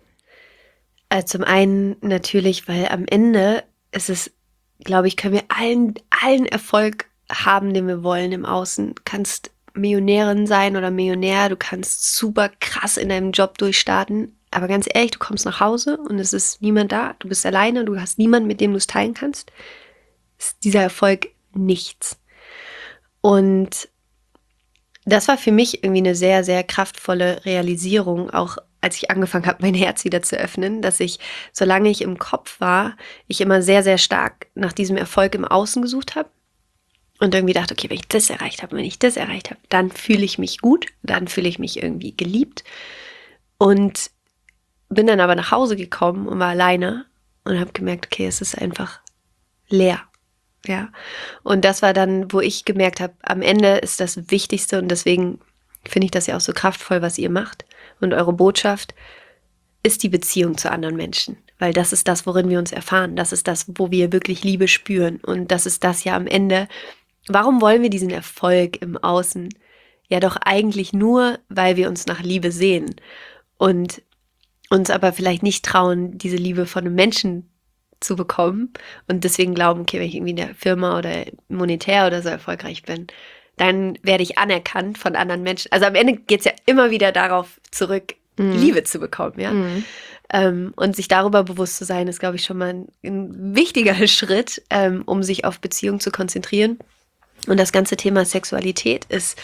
Zum einen natürlich, weil am Ende ist es, glaube ich, können wir allen Erfolg haben, den wir wollen im Außen. Du kannst Millionärin sein oder Millionär, du kannst super krass in deinem Job durchstarten, aber ganz ehrlich, du kommst nach Hause und es ist niemand da, du bist alleine, du hast niemanden, mit dem du es teilen kannst, ist dieser Erfolg nichts. Und das war für mich irgendwie eine sehr, sehr kraftvolle Realisierung, auch als ich angefangen habe, mein Herz wieder zu öffnen, dass ich, solange ich im Kopf war, ich immer sehr, sehr stark nach diesem Erfolg im Außen gesucht habe. Und irgendwie dachte, okay, wenn ich das erreicht habe, wenn ich das erreicht habe, dann fühle ich mich gut, dann fühle ich mich irgendwie geliebt. Und bin dann aber nach Hause gekommen und war alleine und habe gemerkt, okay, es ist einfach leer. Ja. Und das war dann, wo ich gemerkt habe, am Ende ist das Wichtigste und deswegen finde ich das ja auch so kraftvoll, was ihr macht. Und eure Botschaft ist die Beziehung zu anderen Menschen. Weil das ist das, worin wir uns erfahren. Das ist das, wo wir wirklich Liebe spüren. Und das ist das ja am Ende. Warum wollen wir diesen Erfolg im Außen? Ja, doch eigentlich nur, weil wir uns nach Liebe sehen und uns aber vielleicht nicht trauen, diese Liebe von einem Menschen zu bekommen und deswegen glauben, okay, wenn ich irgendwie in der Firma oder monetär oder so erfolgreich bin, dann werde ich anerkannt von anderen Menschen. Also am Ende geht es ja immer wieder darauf zurück, Liebe zu bekommen, ja. Und sich darüber bewusst zu sein, ist, glaube ich, schon mal ein wichtiger Schritt, um sich auf Beziehung zu konzentrieren. Und das ganze Thema Sexualität ist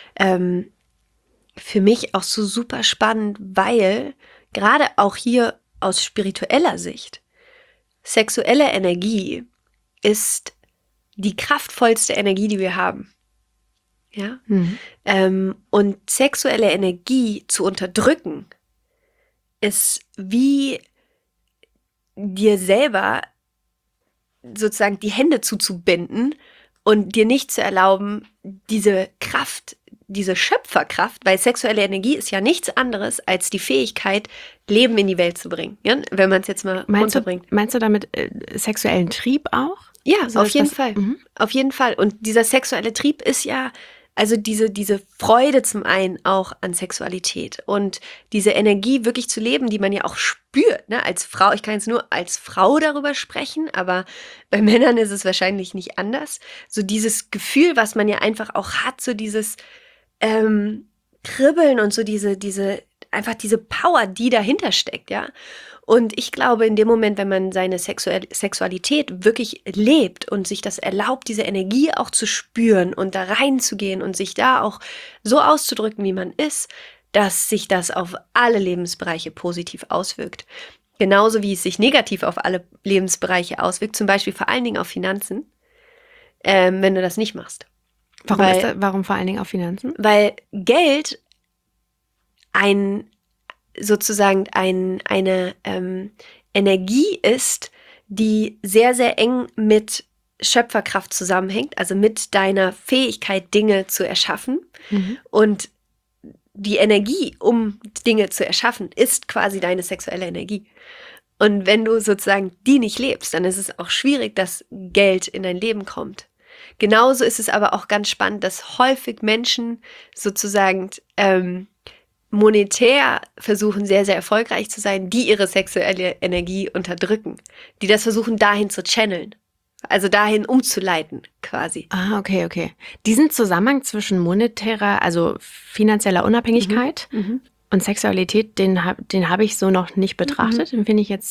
für mich auch so super spannend, weil gerade auch hier aus spiritueller Sicht sexuelle Energie ist die kraftvollste Energie, die wir haben. Ja? Und sexuelle Energie zu unterdrücken, ist wie dir selber sozusagen die Hände zuzubinden und dir nicht zu erlauben, diese Kraft, diese Schöpferkraft, weil sexuelle Energie ist ja nichts anderes als die Fähigkeit, Leben in die Welt zu bringen. Ja? Wenn man es jetzt mal runterbringt. Meinst du damit sexuellen Trieb auch? Ja, also auf jeden Fall. Auf jeden Fall. Und dieser sexuelle Trieb ist ja, also diese Freude zum einen auch an Sexualität und diese Energie wirklich zu leben, die man ja auch spürt, ne? Als Frau, ich kann jetzt nur als Frau darüber sprechen, aber bei Männern ist es wahrscheinlich nicht anders. So dieses Gefühl, was man ja einfach auch hat, so dieses Kribbeln und so einfach diese Power, die dahinter steckt, ja. Und ich glaube, in dem Moment, wenn man seine Sexualität wirklich lebt und sich das erlaubt, diese Energie auch zu spüren und da reinzugehen und sich da auch so auszudrücken, wie man ist, dass sich das auf alle Lebensbereiche positiv auswirkt. Genauso wie es sich negativ auf alle Lebensbereiche auswirkt, zum Beispiel vor allen Dingen auf Finanzen, wenn du das nicht machst. Warum vor allen Dingen auf Finanzen? Weil Geld sozusagen eine Energie ist, die sehr, sehr eng mit Schöpferkraft zusammenhängt, also mit deiner Fähigkeit, Dinge zu erschaffen. Und die Energie, um Dinge zu erschaffen, ist quasi deine sexuelle Energie. Und wenn du sozusagen die nicht lebst, dann ist es auch schwierig, dass Geld in dein Leben kommt. Genauso ist es aber auch ganz spannend, dass häufig Menschen sozusagen monetär versuchen, sehr, sehr erfolgreich zu sein, die ihre sexuelle Energie unterdrücken, die das versuchen, dahin zu channeln, also dahin umzuleiten quasi. Ah, okay. Diesen Zusammenhang zwischen monetärer, also finanzieller Unabhängigkeit und Sexualität, den hab ich so noch nicht betrachtet. Den finde ich jetzt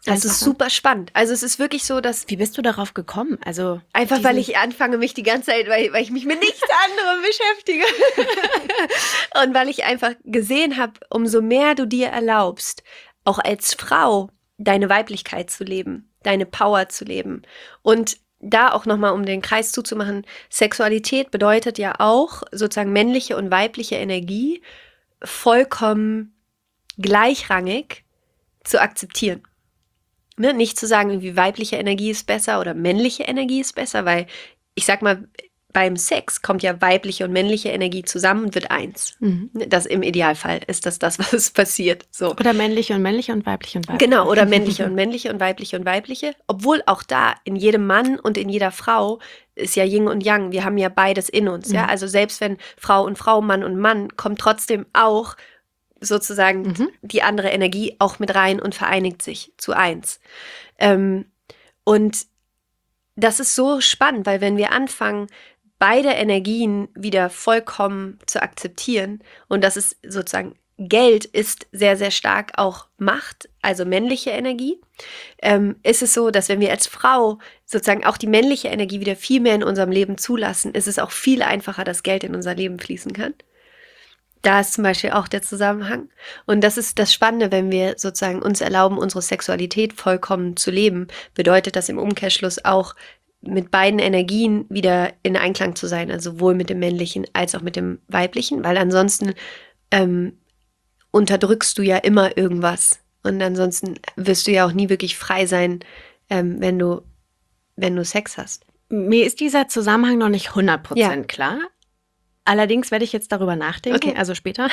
Das ist super spannend. Also es ist wirklich so, dass... Wie bist du darauf gekommen? Also einfach, weil ich anfange, mich die ganze Zeit, weil ich mich mit nichts anderem beschäftige. Und weil ich einfach gesehen habe, umso mehr du dir erlaubst, auch als Frau deine Weiblichkeit zu leben, deine Power zu leben. Und da auch nochmal, um den Kreis zuzumachen, Sexualität bedeutet ja auch sozusagen männliche und weibliche Energie vollkommen gleichrangig zu akzeptieren. Ne? Nicht zu sagen, irgendwie weibliche Energie ist besser oder männliche Energie ist besser, weil ich sag mal, beim Sex kommt ja weibliche und männliche Energie zusammen und wird eins. Das im Idealfall ist das, was passiert. So. Oder männliche und weibliche und weibliche. Genau, oder männliche und weibliche und weibliche. Obwohl auch da in jedem Mann und in jeder Frau ist ja Yin und Yang. Wir haben ja beides in uns. Ja? Also selbst wenn Frau und Frau, Mann und Mann, kommt trotzdem auch sozusagen die andere Energie auch mit rein und vereinigt sich zu eins. Und das ist so spannend, weil wenn wir anfangen, beide Energien wieder vollkommen zu akzeptieren, und das ist sozusagen, Geld ist sehr, sehr stark auch Macht, also männliche Energie, ist es so, dass wenn wir als Frau sozusagen auch die männliche Energie wieder viel mehr in unserem Leben zulassen, ist es auch viel einfacher, dass Geld in unser Leben fließen kann. Da ist zum Beispiel auch der Zusammenhang. Und das ist das Spannende, wenn wir sozusagen uns erlauben, unsere Sexualität vollkommen zu leben, bedeutet das im Umkehrschluss auch, mit beiden Energien wieder in Einklang zu sein, also sowohl mit dem männlichen als auch mit dem weiblichen, weil ansonsten unterdrückst du ja immer irgendwas und ansonsten wirst du ja auch nie wirklich frei sein, wenn du Sex hast. Mir ist dieser Zusammenhang noch nicht 100% klar. Allerdings werde ich jetzt darüber nachdenken, also später.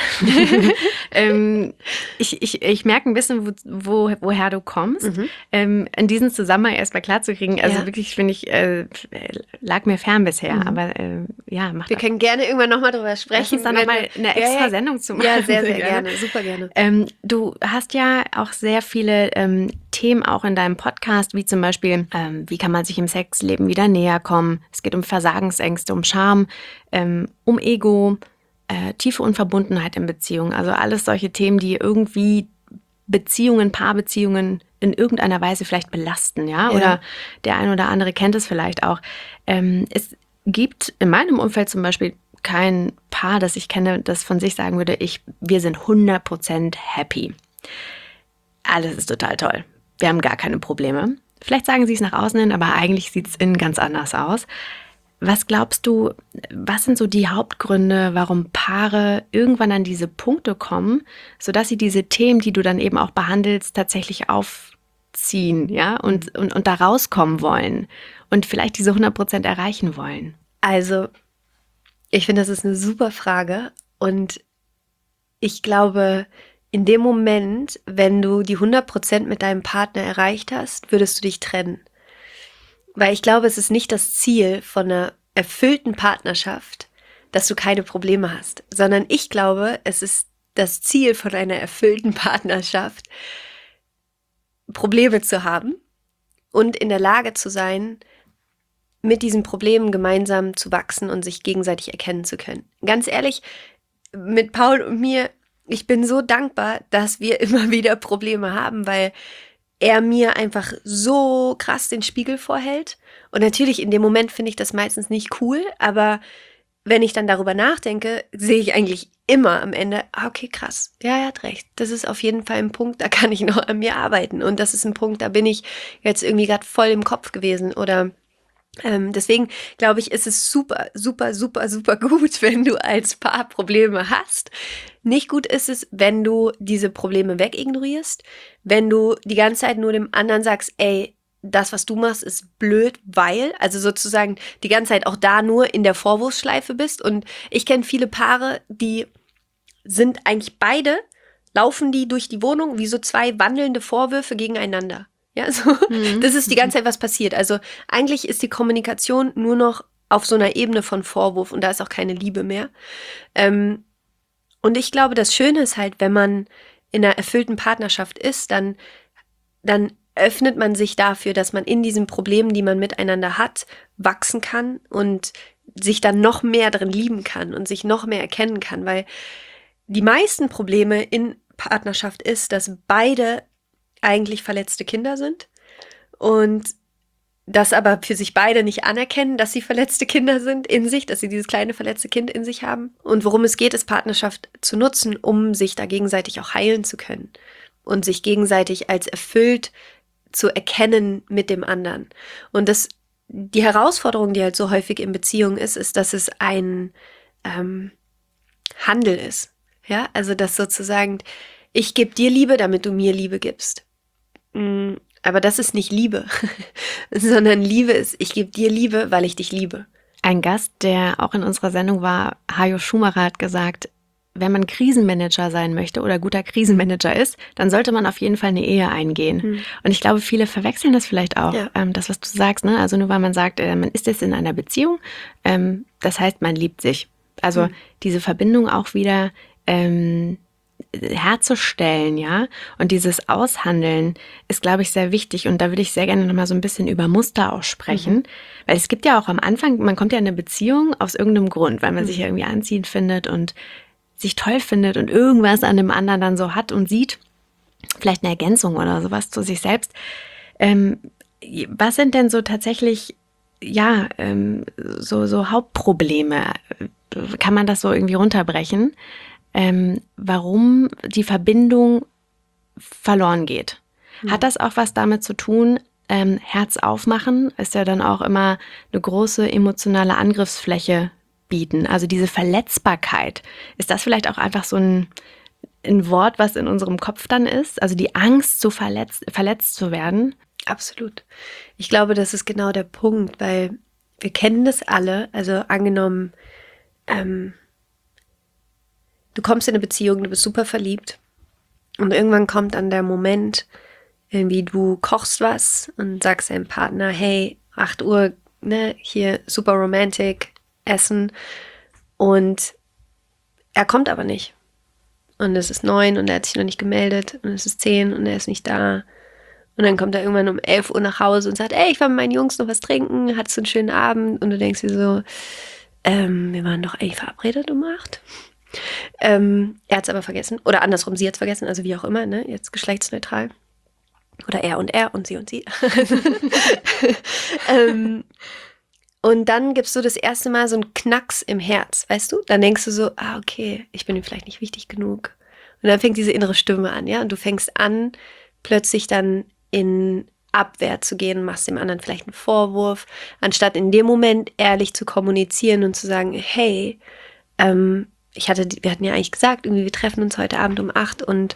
Ich merke ein bisschen, woher du kommst. In diesen Zusammenhang erstmal klarzukriegen, also wirklich, finde ich, lag mir fern bisher. Aber macht wir können gerne irgendwann nochmal drüber sprechen. Lass uns dann nochmal eine extra Sendung zu machen. Ja, sehr, sehr gerne. Super gerne. Du hast ja auch sehr viele Themen auch in deinem Podcast, wie zum Beispiel, wie kann man sich im Sexleben wieder näher kommen? Es geht um Versagensängste, um Scham, um Ego, tiefe Unverbundenheit in Beziehungen. Also alles solche Themen, die irgendwie Beziehungen, Paarbeziehungen in irgendeiner Weise vielleicht belasten, ja? Oder der ein oder andere kennt es vielleicht auch. Es gibt in meinem Umfeld zum Beispiel kein Paar, das ich kenne, das von sich sagen würde, wir sind 100% happy. Alles ist total toll. Wir haben gar keine Probleme. Vielleicht sagen sie es nach außen hin, aber eigentlich sieht es innen ganz anders aus. Was glaubst du, was sind so die Hauptgründe, warum Paare irgendwann an diese Punkte kommen, sodass sie diese Themen, die du dann eben auch behandelst, tatsächlich aufziehen, ja, und da rauskommen wollen und vielleicht diese 100% erreichen wollen? Also, ich finde, das ist eine super Frage und ich glaube, in dem Moment, wenn du die 100% mit deinem Partner erreicht hast, würdest du dich trennen. Weil ich glaube, es ist nicht das Ziel von einer erfüllten Partnerschaft, dass du keine Probleme hast, sondern ich glaube, es ist das Ziel von einer erfüllten Partnerschaft, Probleme zu haben und in der Lage zu sein, mit diesen Problemen gemeinsam zu wachsen und sich gegenseitig erkennen zu können. Ganz ehrlich, mit Paul und mir, ich bin so dankbar, dass wir immer wieder Probleme haben, weil er mir einfach so krass den Spiegel vorhält. Und natürlich, in dem Moment finde ich das meistens nicht cool, aber wenn ich dann darüber nachdenke, sehe ich eigentlich immer am Ende, okay, krass, ja, er hat recht. Das ist auf jeden Fall ein Punkt, da kann ich noch an mir arbeiten. Und das ist ein Punkt, da bin ich jetzt irgendwie gerade voll im Kopf gewesen oder deswegen glaube ich, ist es super, super, super, super gut, wenn du als Paar Probleme hast. Nicht gut ist es, wenn du diese Probleme wegignorierst, wenn du die ganze Zeit nur dem anderen sagst, ey, das, was du machst, ist blöd, weil, also sozusagen die ganze Zeit auch da nur in der Vorwurfsschleife bist. Und ich kenne viele Paare, die sind eigentlich beide, laufen die durch die Wohnung wie so zwei wandelnde Vorwürfe gegeneinander. Ja, so, das ist die ganze Zeit, was passiert. Also eigentlich ist die Kommunikation nur noch auf so einer Ebene von Vorwurf und da ist auch keine Liebe mehr. Und ich glaube, das Schöne ist halt, wenn man in einer erfüllten Partnerschaft ist, dann öffnet man sich dafür, dass man in diesen Problemen, die man miteinander hat, wachsen kann und sich dann noch mehr drin lieben kann und sich noch mehr erkennen kann, weil die meisten Probleme in Partnerschaft ist, dass beide eigentlich verletzte Kinder sind und das aber für sich beide nicht anerkennen, dass sie verletzte Kinder sind in sich, dass sie dieses kleine verletzte Kind in sich haben. Und worum es geht, ist Partnerschaft zu nutzen, um sich da gegenseitig auch heilen zu können und sich gegenseitig als erfüllt zu erkennen mit dem anderen. Und die Herausforderung, die halt so häufig in Beziehungen ist, dass es ein Handel ist. Ja, also dass sozusagen, ich gebe dir Liebe, damit du mir Liebe gibst. Aber das ist nicht Liebe, sondern Liebe ist, ich gebe dir Liebe, weil ich dich liebe. Ein Gast, der auch in unserer Sendung war, Hajo Schumacher, hat gesagt, wenn man Krisenmanager sein möchte oder guter Krisenmanager ist, dann sollte man auf jeden Fall eine Ehe eingehen. Und ich glaube, viele verwechseln das vielleicht auch, das, was du sagst, ne? Also nur weil man sagt, man ist jetzt in einer Beziehung, das heißt, man liebt sich. Also diese Verbindung auch wieder herzustellen, ja, und dieses Aushandeln ist, glaube ich, sehr wichtig und da würde ich sehr gerne nochmal so ein bisschen über Muster auch sprechen, weil es gibt ja auch am Anfang, man kommt ja in eine Beziehung aus irgendeinem Grund, weil man sich ja irgendwie anziehend findet und sich toll findet und irgendwas an dem anderen dann so hat und sieht, vielleicht eine Ergänzung oder sowas zu sich selbst. Was sind denn so tatsächlich, ja, so Hauptprobleme? Kann man das so irgendwie runterbrechen? Warum die Verbindung verloren geht. Hat das auch was damit zu tun, Herz aufmachen ist ja dann auch immer eine große emotionale Angriffsfläche bieten. Also diese Verletzbarkeit, ist das vielleicht auch einfach so ein Wort, was in unserem Kopf dann ist? Also die Angst, verletzt zu werden? Absolut. Ich glaube, das ist genau der Punkt, weil wir kennen das alle. Also angenommen, du kommst in eine Beziehung, du bist super verliebt und irgendwann kommt dann der Moment, irgendwie du kochst was und sagst deinem Partner, hey, 8 Uhr, ne, hier super romantic, Essen und er kommt aber nicht. Und es ist 9 und er hat sich noch nicht gemeldet und es ist 10 und er ist nicht da. Und dann kommt er irgendwann um 11 Uhr nach Hause und sagt, ey, ich war mit meinen Jungs noch was trinken, hattest du einen schönen Abend? Und du denkst dir so, wir waren doch eigentlich verabredet um 8. Er hat es aber vergessen. Oder andersrum, sie hat es vergessen, also wie auch immer, ne? Jetzt geschlechtsneutral. Oder er und sie und sie. Und dann gibst du das erste Mal so einen Knacks im Herz, weißt du? Dann denkst du so, okay, ich bin ihm vielleicht nicht wichtig genug. Und dann fängt diese innere Stimme an, ja? Und du fängst an, plötzlich dann in Abwehr zu gehen, machst dem anderen vielleicht einen Vorwurf, anstatt in dem Moment ehrlich zu kommunizieren und zu sagen, hey, wir hatten ja eigentlich gesagt, irgendwie wir treffen uns heute Abend um 8 und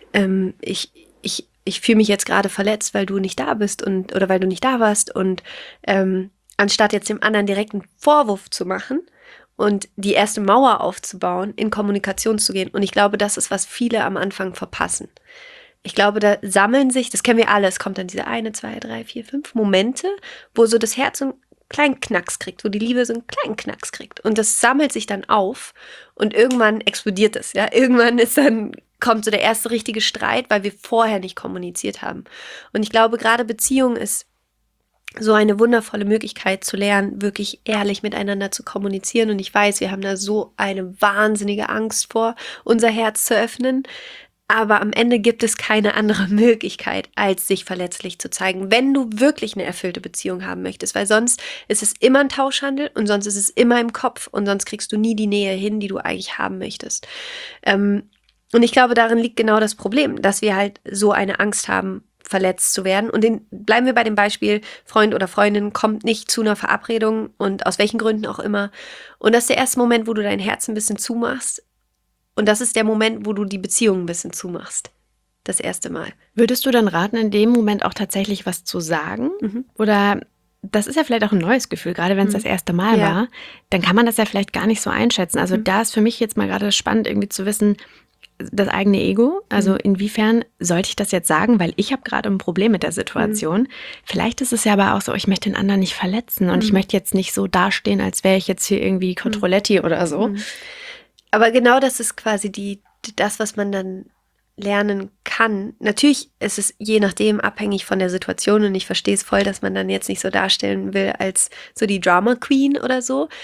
ich fühle mich jetzt gerade verletzt, weil du nicht da bist oder weil du nicht da warst und anstatt jetzt dem anderen direkt einen Vorwurf zu machen und die erste Mauer aufzubauen, in Kommunikation zu gehen. Und ich glaube, das ist, was viele am Anfang verpassen. Ich glaube, da sammeln sich, das kennen wir alle, es kommt dann diese 1, 2, 3, 4, 5 Momente, wo so das Herz so einen kleinen Knacks kriegt, wo die Liebe so einen kleinen Knacks kriegt. Und das sammelt sich dann auf und irgendwann explodiert es. Ja? Irgendwann kommt so der erste richtige Streit, weil wir vorher nicht kommuniziert haben. Und ich glaube, gerade Beziehung ist so eine wundervolle Möglichkeit zu lernen, wirklich ehrlich miteinander zu kommunizieren. Und ich weiß, wir haben da so eine wahnsinnige Angst vor, unser Herz zu öffnen. Aber am Ende gibt es keine andere Möglichkeit, als sich verletzlich zu zeigen, wenn du wirklich eine erfüllte Beziehung haben möchtest. Weil sonst ist es immer ein Tauschhandel und sonst ist es immer im Kopf und sonst kriegst du nie die Nähe hin, die du eigentlich haben möchtest. Und ich glaube, darin liegt genau das Problem, dass wir halt so eine Angst haben, verletzt zu werden. Und bleiben wir bei dem Beispiel, Freund oder Freundin kommt nicht zu einer Verabredung und aus welchen Gründen auch immer. Und das ist der erste Moment, wo du dein Herz ein bisschen zumachst. Und das ist der Moment, wo du die Beziehung ein bisschen zumachst. Das erste Mal. Würdest du dann raten, in dem Moment auch tatsächlich was zu sagen? Oder das ist ja vielleicht auch ein neues Gefühl, gerade wenn es das erste Mal war, dann kann man das ja vielleicht gar nicht so einschätzen. Also da ist für mich jetzt mal gerade spannend, irgendwie zu wissen, das eigene Ego, also inwiefern sollte ich das jetzt sagen, weil ich habe gerade ein Problem mit der Situation. Vielleicht ist es ja aber auch so, ich möchte den anderen nicht verletzen und ich möchte jetzt nicht so dastehen, als wäre ich jetzt hier irgendwie Controletti oder so. Aber genau das ist quasi das, was man dann lernen kann. Natürlich ist es je nachdem abhängig von der Situation und ich verstehe es voll, dass man dann jetzt nicht so darstellen will als so die Drama Queen oder so.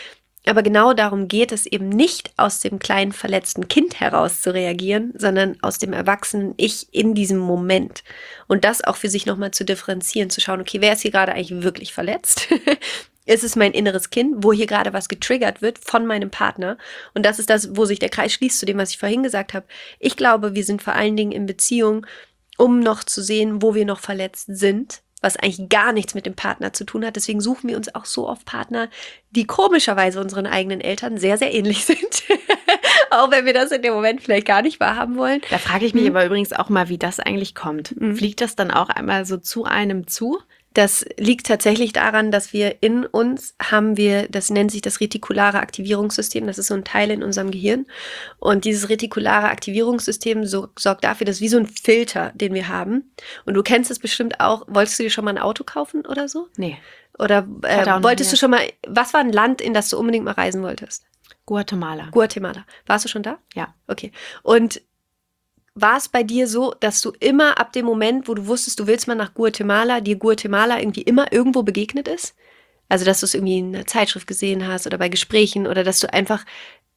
Aber genau darum geht es eben nicht, aus dem kleinen verletzten Kind heraus zu reagieren, sondern aus dem erwachsenen Ich in diesem Moment. Und das auch für sich nochmal zu differenzieren, zu schauen, okay, wer ist hier gerade eigentlich wirklich verletzt? Ist es mein inneres Kind, wo hier gerade was getriggert wird von meinem Partner? Und das ist das, wo sich der Kreis schließt zu dem, was ich vorhin gesagt habe. Ich glaube, wir sind vor allen Dingen in Beziehung, um noch zu sehen, wo wir noch verletzt sind, was eigentlich gar nichts mit dem Partner zu tun hat. Deswegen suchen wir uns auch so oft Partner, die komischerweise unseren eigenen Eltern sehr, sehr ähnlich sind. Auch wenn wir das in dem Moment vielleicht gar nicht wahrhaben wollen. Da frage ich mich aber übrigens auch mal, wie das eigentlich kommt. Fliegt das dann auch einmal so zu einem zu? Das liegt tatsächlich daran, dass wir in uns das nennt sich das retikulare Aktivierungssystem, das ist so ein Teil in unserem Gehirn. Und dieses retikulare Aktivierungssystem sorgt dafür, dass wie so ein Filter, den wir haben. Und du kennst es bestimmt auch. Wolltest du dir schon mal ein Auto kaufen oder so? Nee. Oder wolltest du schon mal, was war ein Land, in das du unbedingt mal reisen wolltest? Guatemala. Guatemala. Warst du schon da? Ja. Okay. Und war es bei dir so, dass du immer ab dem Moment, wo du wusstest, du willst mal nach Guatemala, dir Guatemala irgendwie immer irgendwo begegnet ist? Also, dass du es irgendwie in einer Zeitschrift gesehen hast oder bei Gesprächen oder dass du einfach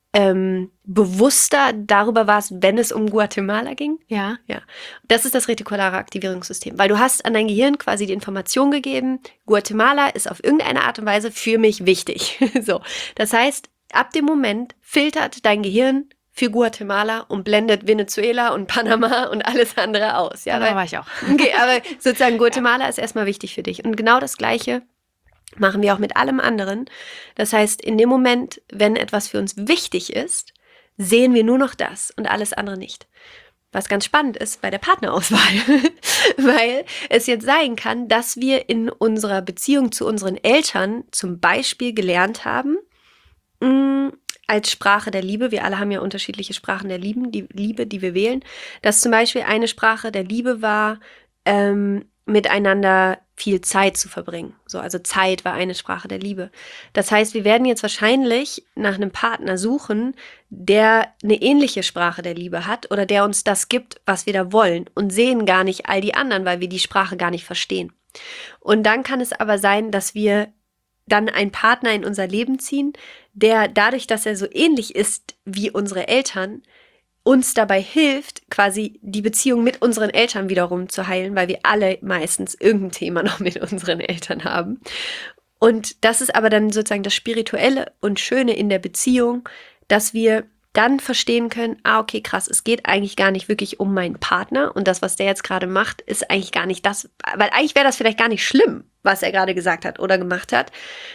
bewusster darüber warst, wenn es um Guatemala ging? Ja. Ja. Das ist das retikulare Aktivierungssystem, weil du hast an dein Gehirn quasi die Information gegeben, Guatemala ist auf irgendeine Art und Weise für mich wichtig. So. Das heißt, ab dem Moment filtert dein Gehirn für Guatemala und blendet Venezuela und Panama und alles andere aus. Ja, da war ich auch. Okay, aber sozusagen Guatemala ist erstmal wichtig für dich. Und genau das Gleiche machen wir auch mit allem anderen. Das heißt, in dem Moment, wenn etwas für uns wichtig ist, sehen wir nur noch das und alles andere nicht. Was ganz spannend ist bei der Partnerauswahl, weil es jetzt sein kann, dass wir in unserer Beziehung zu unseren Eltern zum Beispiel gelernt haben, als Sprache der Liebe, wir alle haben ja unterschiedliche Sprachen der Liebe, die wir wählen, dass zum Beispiel eine Sprache der Liebe war, miteinander viel Zeit zu verbringen. So, also Zeit war eine Sprache der Liebe. Das heißt, wir werden jetzt wahrscheinlich nach einem Partner suchen, der eine ähnliche Sprache der Liebe hat oder der uns das gibt, was wir da wollen und sehen gar nicht all die anderen, weil wir die Sprache gar nicht verstehen. Und dann kann es aber sein, dass wir dann einen Partner in unser Leben ziehen, der dadurch, dass er so ähnlich ist wie unsere Eltern, uns dabei hilft, quasi die Beziehung mit unseren Eltern wiederum zu heilen, weil wir alle meistens irgendein Thema noch mit unseren Eltern haben. Und das ist aber dann sozusagen das Spirituelle und Schöne in der Beziehung, dass wir dann verstehen können, okay, krass, es geht eigentlich gar nicht wirklich um meinen Partner und das, was der jetzt gerade macht, ist eigentlich gar nicht das, weil eigentlich wäre das vielleicht gar nicht schlimm, was er gerade gesagt hat oder gemacht hat.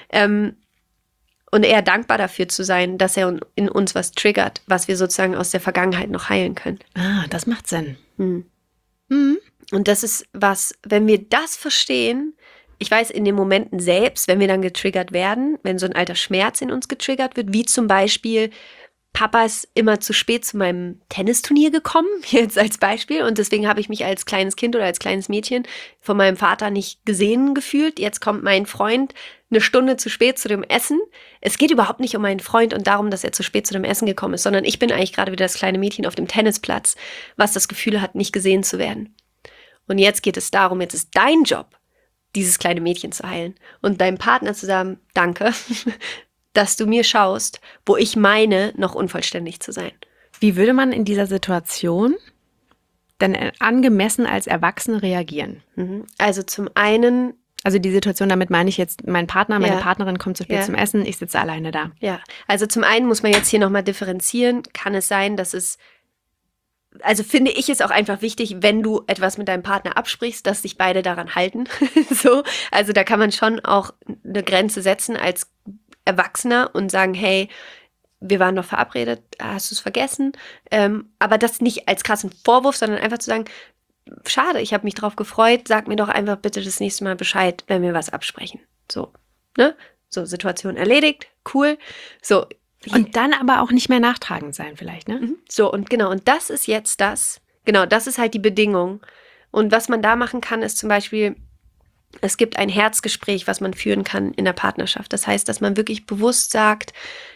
Und eher dankbar dafür zu sein, dass er in uns was triggert, was wir sozusagen aus der Vergangenheit noch heilen können. Ah, das macht Sinn. Und das ist was, wenn wir das verstehen, ich weiß, in den Momenten selbst, wenn wir dann getriggert werden, wenn so ein alter Schmerz in uns getriggert wird, wie zum Beispiel, Papa ist immer zu spät zu meinem Tennisturnier gekommen, jetzt als Beispiel. Und deswegen habe ich mich als kleines Kind oder als kleines Mädchen von meinem Vater nicht gesehen gefühlt. Jetzt kommt mein Freund eine Stunde zu spät zu dem Essen. Es geht überhaupt nicht um meinen Freund und darum, dass er zu spät zu dem Essen gekommen ist, sondern ich bin eigentlich gerade wieder das kleine Mädchen auf dem Tennisplatz, was das Gefühl hat, nicht gesehen zu werden. Und jetzt geht es darum, jetzt ist dein Job, dieses kleine Mädchen zu heilen und deinem Partner zu sagen, danke, dass du mir schaust, wo ich meine, noch unvollständig zu sein. Wie würde man in dieser Situation denn angemessen als Erwachsene reagieren? Also zum einen... Also die Situation, damit meine ich jetzt, mein Partner, meine Partnerin kommt zu spät zum Essen, ich sitze alleine da. Ja, also zum einen muss man jetzt hier nochmal differenzieren. Kann es sein, dass also finde ich es auch einfach wichtig, wenn du etwas mit deinem Partner absprichst, dass sich beide daran halten. So, also da kann man schon auch eine Grenze setzen als Erwachsener und sagen, hey, wir waren doch verabredet, hast du es vergessen? Aber das nicht als krassen Vorwurf, sondern einfach zu sagen, schade, ich habe mich drauf gefreut, sag mir doch einfach bitte das nächste Mal Bescheid, wenn wir was absprechen. So, ne? So, Situation erledigt, cool. So. Und dann aber auch nicht mehr nachtragend sein vielleicht, ne? So, und genau, und das ist jetzt das ist halt die Bedingung. Und was man da machen kann, ist zum Beispiel, es gibt ein Herzgespräch, was man führen kann in der Partnerschaft. Das heißt, dass man wirklich bewusst sagt,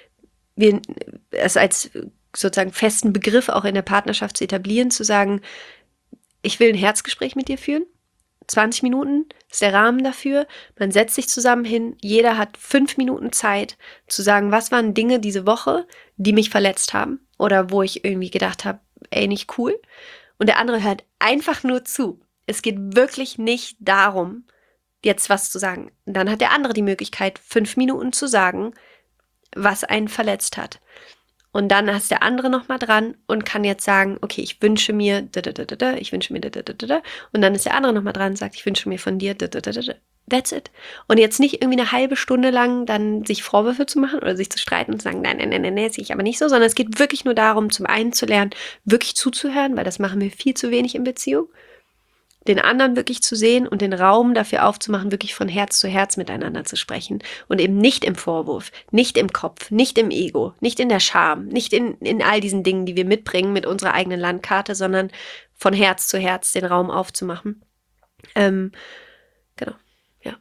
es als sozusagen festen Begriff auch in der Partnerschaft zu etablieren, zu sagen, ich will ein Herzgespräch mit dir führen. 20 Minuten ist der Rahmen dafür. Man setzt sich zusammen hin. Jeder hat 5 Minuten Zeit zu sagen, was waren Dinge diese Woche, die mich verletzt haben oder wo ich irgendwie gedacht habe, ey, nicht cool. Und der andere hört einfach nur zu. Es geht wirklich nicht darum, jetzt was zu sagen. Und dann hat der andere die Möglichkeit, 5 Minuten zu sagen, was einen verletzt hat. Und dann ist der andere nochmal dran und kann jetzt sagen, okay, ich wünsche mir, ich wünsche mir, und dann ist der andere nochmal dran und sagt, ich wünsche mir von dir, that's it. Und jetzt nicht irgendwie eine halbe Stunde lang dann sich Vorwürfe zu machen oder sich zu streiten und zu sagen, nein, sehe ich aber nicht so, sondern es geht wirklich nur darum, zum einen zu lernen, wirklich zuzuhören, weil das machen wir viel zu wenig in Beziehung, den anderen wirklich zu sehen und den Raum dafür aufzumachen, wirklich von Herz zu Herz miteinander zu sprechen und eben nicht im Vorwurf, nicht im Kopf, nicht im Ego, nicht in der Scham, nicht in all diesen Dingen, die wir mitbringen mit unserer eigenen Landkarte, sondern von Herz zu Herz den Raum aufzumachen. Genau, ja.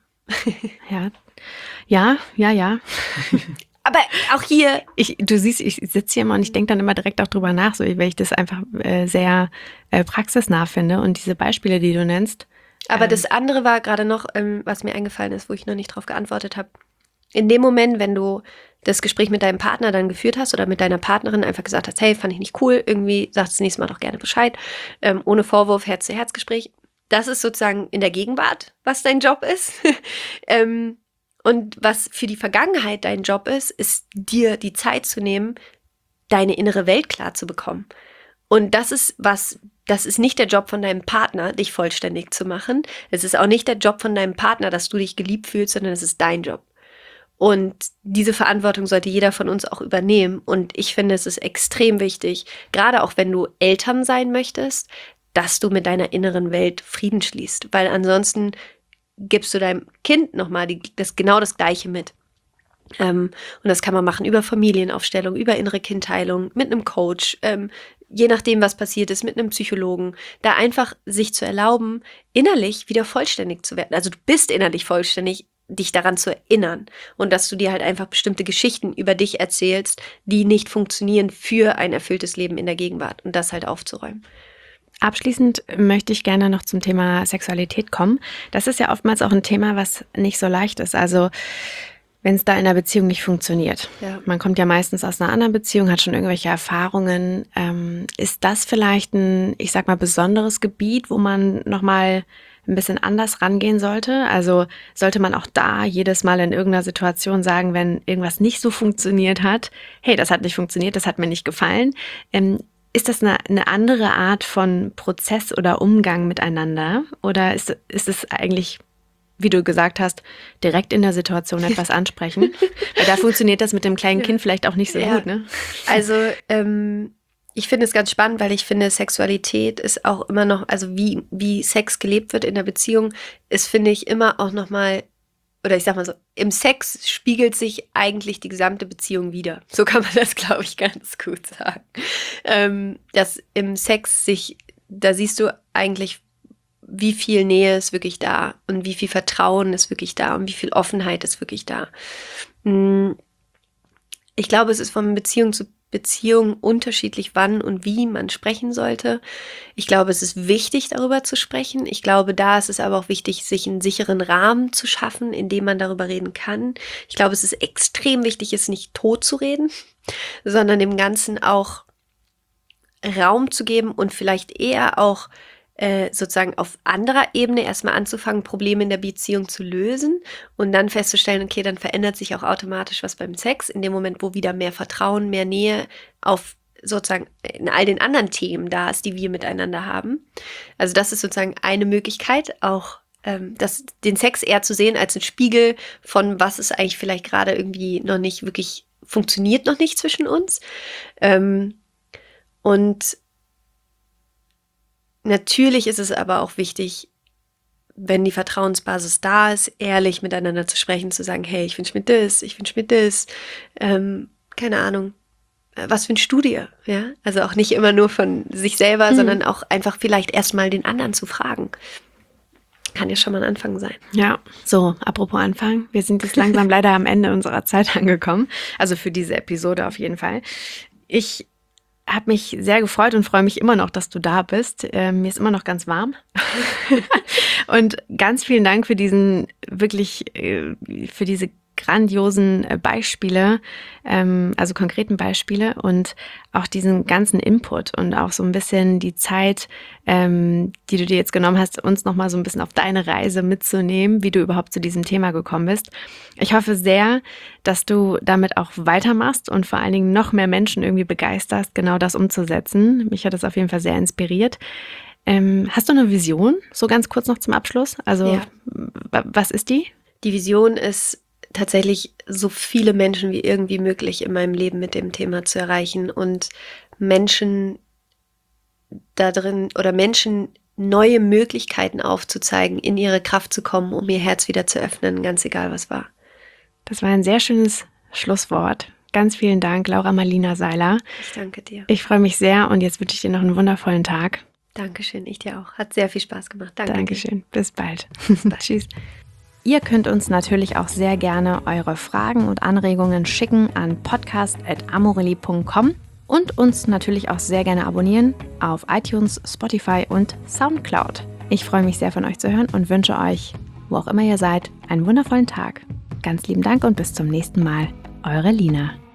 Ja. Aber auch hier. Du siehst, ich sitze hier immer und ich denke dann immer direkt auch drüber nach, so, weil ich das einfach sehr praxisnah finde und diese Beispiele, die du nennst. Aber das andere war gerade noch, was mir eingefallen ist, wo ich noch nicht drauf geantwortet habe. In dem Moment, wenn du das Gespräch mit deinem Partner dann geführt hast oder mit deiner Partnerin einfach gesagt hast, hey, fand ich nicht cool, irgendwie sagst du das nächste Mal doch gerne Bescheid, ohne Vorwurf, Herz-zu-Herz-Gespräch. Das ist sozusagen in der Gegenwart, was dein Job ist. Und was für die Vergangenheit dein Job ist dir die Zeit zu nehmen, deine innere Welt klar zu bekommen. Und das ist nicht der Job von deinem Partner, dich vollständig zu machen. Es ist auch nicht der Job von deinem Partner, dass du dich geliebt fühlst, sondern es ist dein Job. Und diese Verantwortung sollte jeder von uns auch übernehmen. Und ich finde, es ist extrem wichtig, gerade auch wenn du Eltern sein möchtest, dass du mit deiner inneren Welt Frieden schließt. Weil ansonsten gibst du deinem Kind nochmal genau das Gleiche mit. Und das kann man machen über Familienaufstellung, über innere Kindheilung, mit einem Coach, je nachdem, was passiert ist, mit einem Psychologen, da einfach sich zu erlauben, innerlich wieder vollständig zu werden. Also du bist innerlich vollständig, dich daran zu erinnern und dass du dir halt einfach bestimmte Geschichten über dich erzählst, die nicht funktionieren für ein erfülltes Leben in der Gegenwart und das halt aufzuräumen. Abschließend möchte ich gerne noch zum Thema Sexualität kommen. Das ist ja oftmals auch ein Thema, was nicht so leicht ist. Also wenn es da in einer Beziehung nicht funktioniert. Ja. Man kommt ja meistens aus einer anderen Beziehung, hat schon irgendwelche Erfahrungen. Ist das vielleicht ein, ich sag mal, besonderes Gebiet, wo man nochmal ein bisschen anders rangehen sollte? Also sollte man auch da jedes Mal in irgendeiner Situation sagen, wenn irgendwas nicht so funktioniert hat, hey, das hat nicht funktioniert, das hat mir nicht gefallen. Ist das eine andere Art von Prozess oder Umgang miteinander? Oder ist es eigentlich, wie du gesagt hast, direkt in der Situation etwas ansprechen? Weil da funktioniert das mit dem kleinen Kind vielleicht auch nicht so gut, ne? Also ich finde es ganz spannend, weil ich finde, Sexualität ist auch immer noch, also wie Sex gelebt wird in der Beziehung, ist, finde ich, immer auch nochmal, oder ich sag mal so, im Sex spiegelt sich eigentlich die gesamte Beziehung wider. So kann man das, glaube ich, ganz gut sagen. Dass im Sex da siehst du eigentlich, wie viel Nähe ist wirklich da und wie viel Vertrauen ist wirklich da und wie viel Offenheit ist wirklich da. Ich glaube, es ist von Beziehung zu Beziehung unterschiedlich, wann und wie man sprechen sollte. Ich glaube, es ist wichtig, darüber zu sprechen. Ich glaube, da ist es aber auch wichtig, sich einen sicheren Rahmen zu schaffen, in dem man darüber reden kann. Ich glaube, es ist extrem wichtig, es nicht tot zu reden, sondern dem Ganzen auch Raum zu geben und vielleicht eher auch sozusagen auf anderer Ebene erstmal anzufangen, Probleme in der Beziehung zu lösen und dann festzustellen, okay, dann verändert sich auch automatisch was beim Sex, in dem Moment, wo wieder mehr Vertrauen, mehr Nähe auf sozusagen in all den anderen Themen da ist, die wir miteinander haben. Also das ist sozusagen eine Möglichkeit, auch den Sex eher zu sehen als ein Spiegel von, was ist eigentlich vielleicht gerade irgendwie noch nicht wirklich, funktioniert noch nicht zwischen uns. Und natürlich ist es aber auch wichtig, wenn die Vertrauensbasis da ist, ehrlich miteinander zu sprechen, zu sagen, hey, ich wünsche mir das, keine Ahnung, was wünschst du dir? Ja? Also auch nicht immer nur von sich selber, sondern auch einfach vielleicht erstmal den anderen zu fragen. Kann ja schon mal ein Anfang sein. Ja, so, apropos Anfang, wir sind jetzt langsam leider am Ende unserer Zeit angekommen, also für diese Episode auf jeden Fall. Ich habe mich sehr gefreut und freue mich immer noch, dass du da bist. Mir ist immer noch ganz warm. Und ganz vielen Dank für diesen für diese grandiosen Beispiele, also konkreten Beispiele und auch diesen ganzen Input und auch so ein bisschen die Zeit, die du dir jetzt genommen hast, uns nochmal so ein bisschen auf deine Reise mitzunehmen, wie du überhaupt zu diesem Thema gekommen bist. Ich hoffe sehr, dass du damit auch weitermachst und vor allen Dingen noch mehr Menschen irgendwie begeisterst, genau das umzusetzen. Mich hat das auf jeden Fall sehr inspiriert. Hast du eine Vision, so ganz kurz noch zum Abschluss? Also, Ja. Was ist die? Die Vision ist tatsächlich, so viele Menschen wie irgendwie möglich in meinem Leben mit dem Thema zu erreichen und Menschen Menschen neue Möglichkeiten aufzuzeigen, in ihre Kraft zu kommen, um ihr Herz wieder zu öffnen, ganz egal was war. Das war ein sehr schönes Schlusswort. Ganz vielen Dank, Laura Marlina Seiler. Ich danke dir. Ich freue mich sehr und jetzt wünsche ich dir noch einen wundervollen Tag. Dankeschön, ich dir auch. Hat sehr viel Spaß gemacht. Danke Dankeschön. Bis bald. Bis bald. Tschüss. Ihr könnt uns natürlich auch sehr gerne eure Fragen und Anregungen schicken an podcast@amorelie.com und uns natürlich auch sehr gerne abonnieren auf iTunes, Spotify und Soundcloud. Ich freue mich sehr von euch zu hören und wünsche euch, wo auch immer ihr seid, einen wundervollen Tag. Ganz lieben Dank und bis zum nächsten Mal. Eure Lina.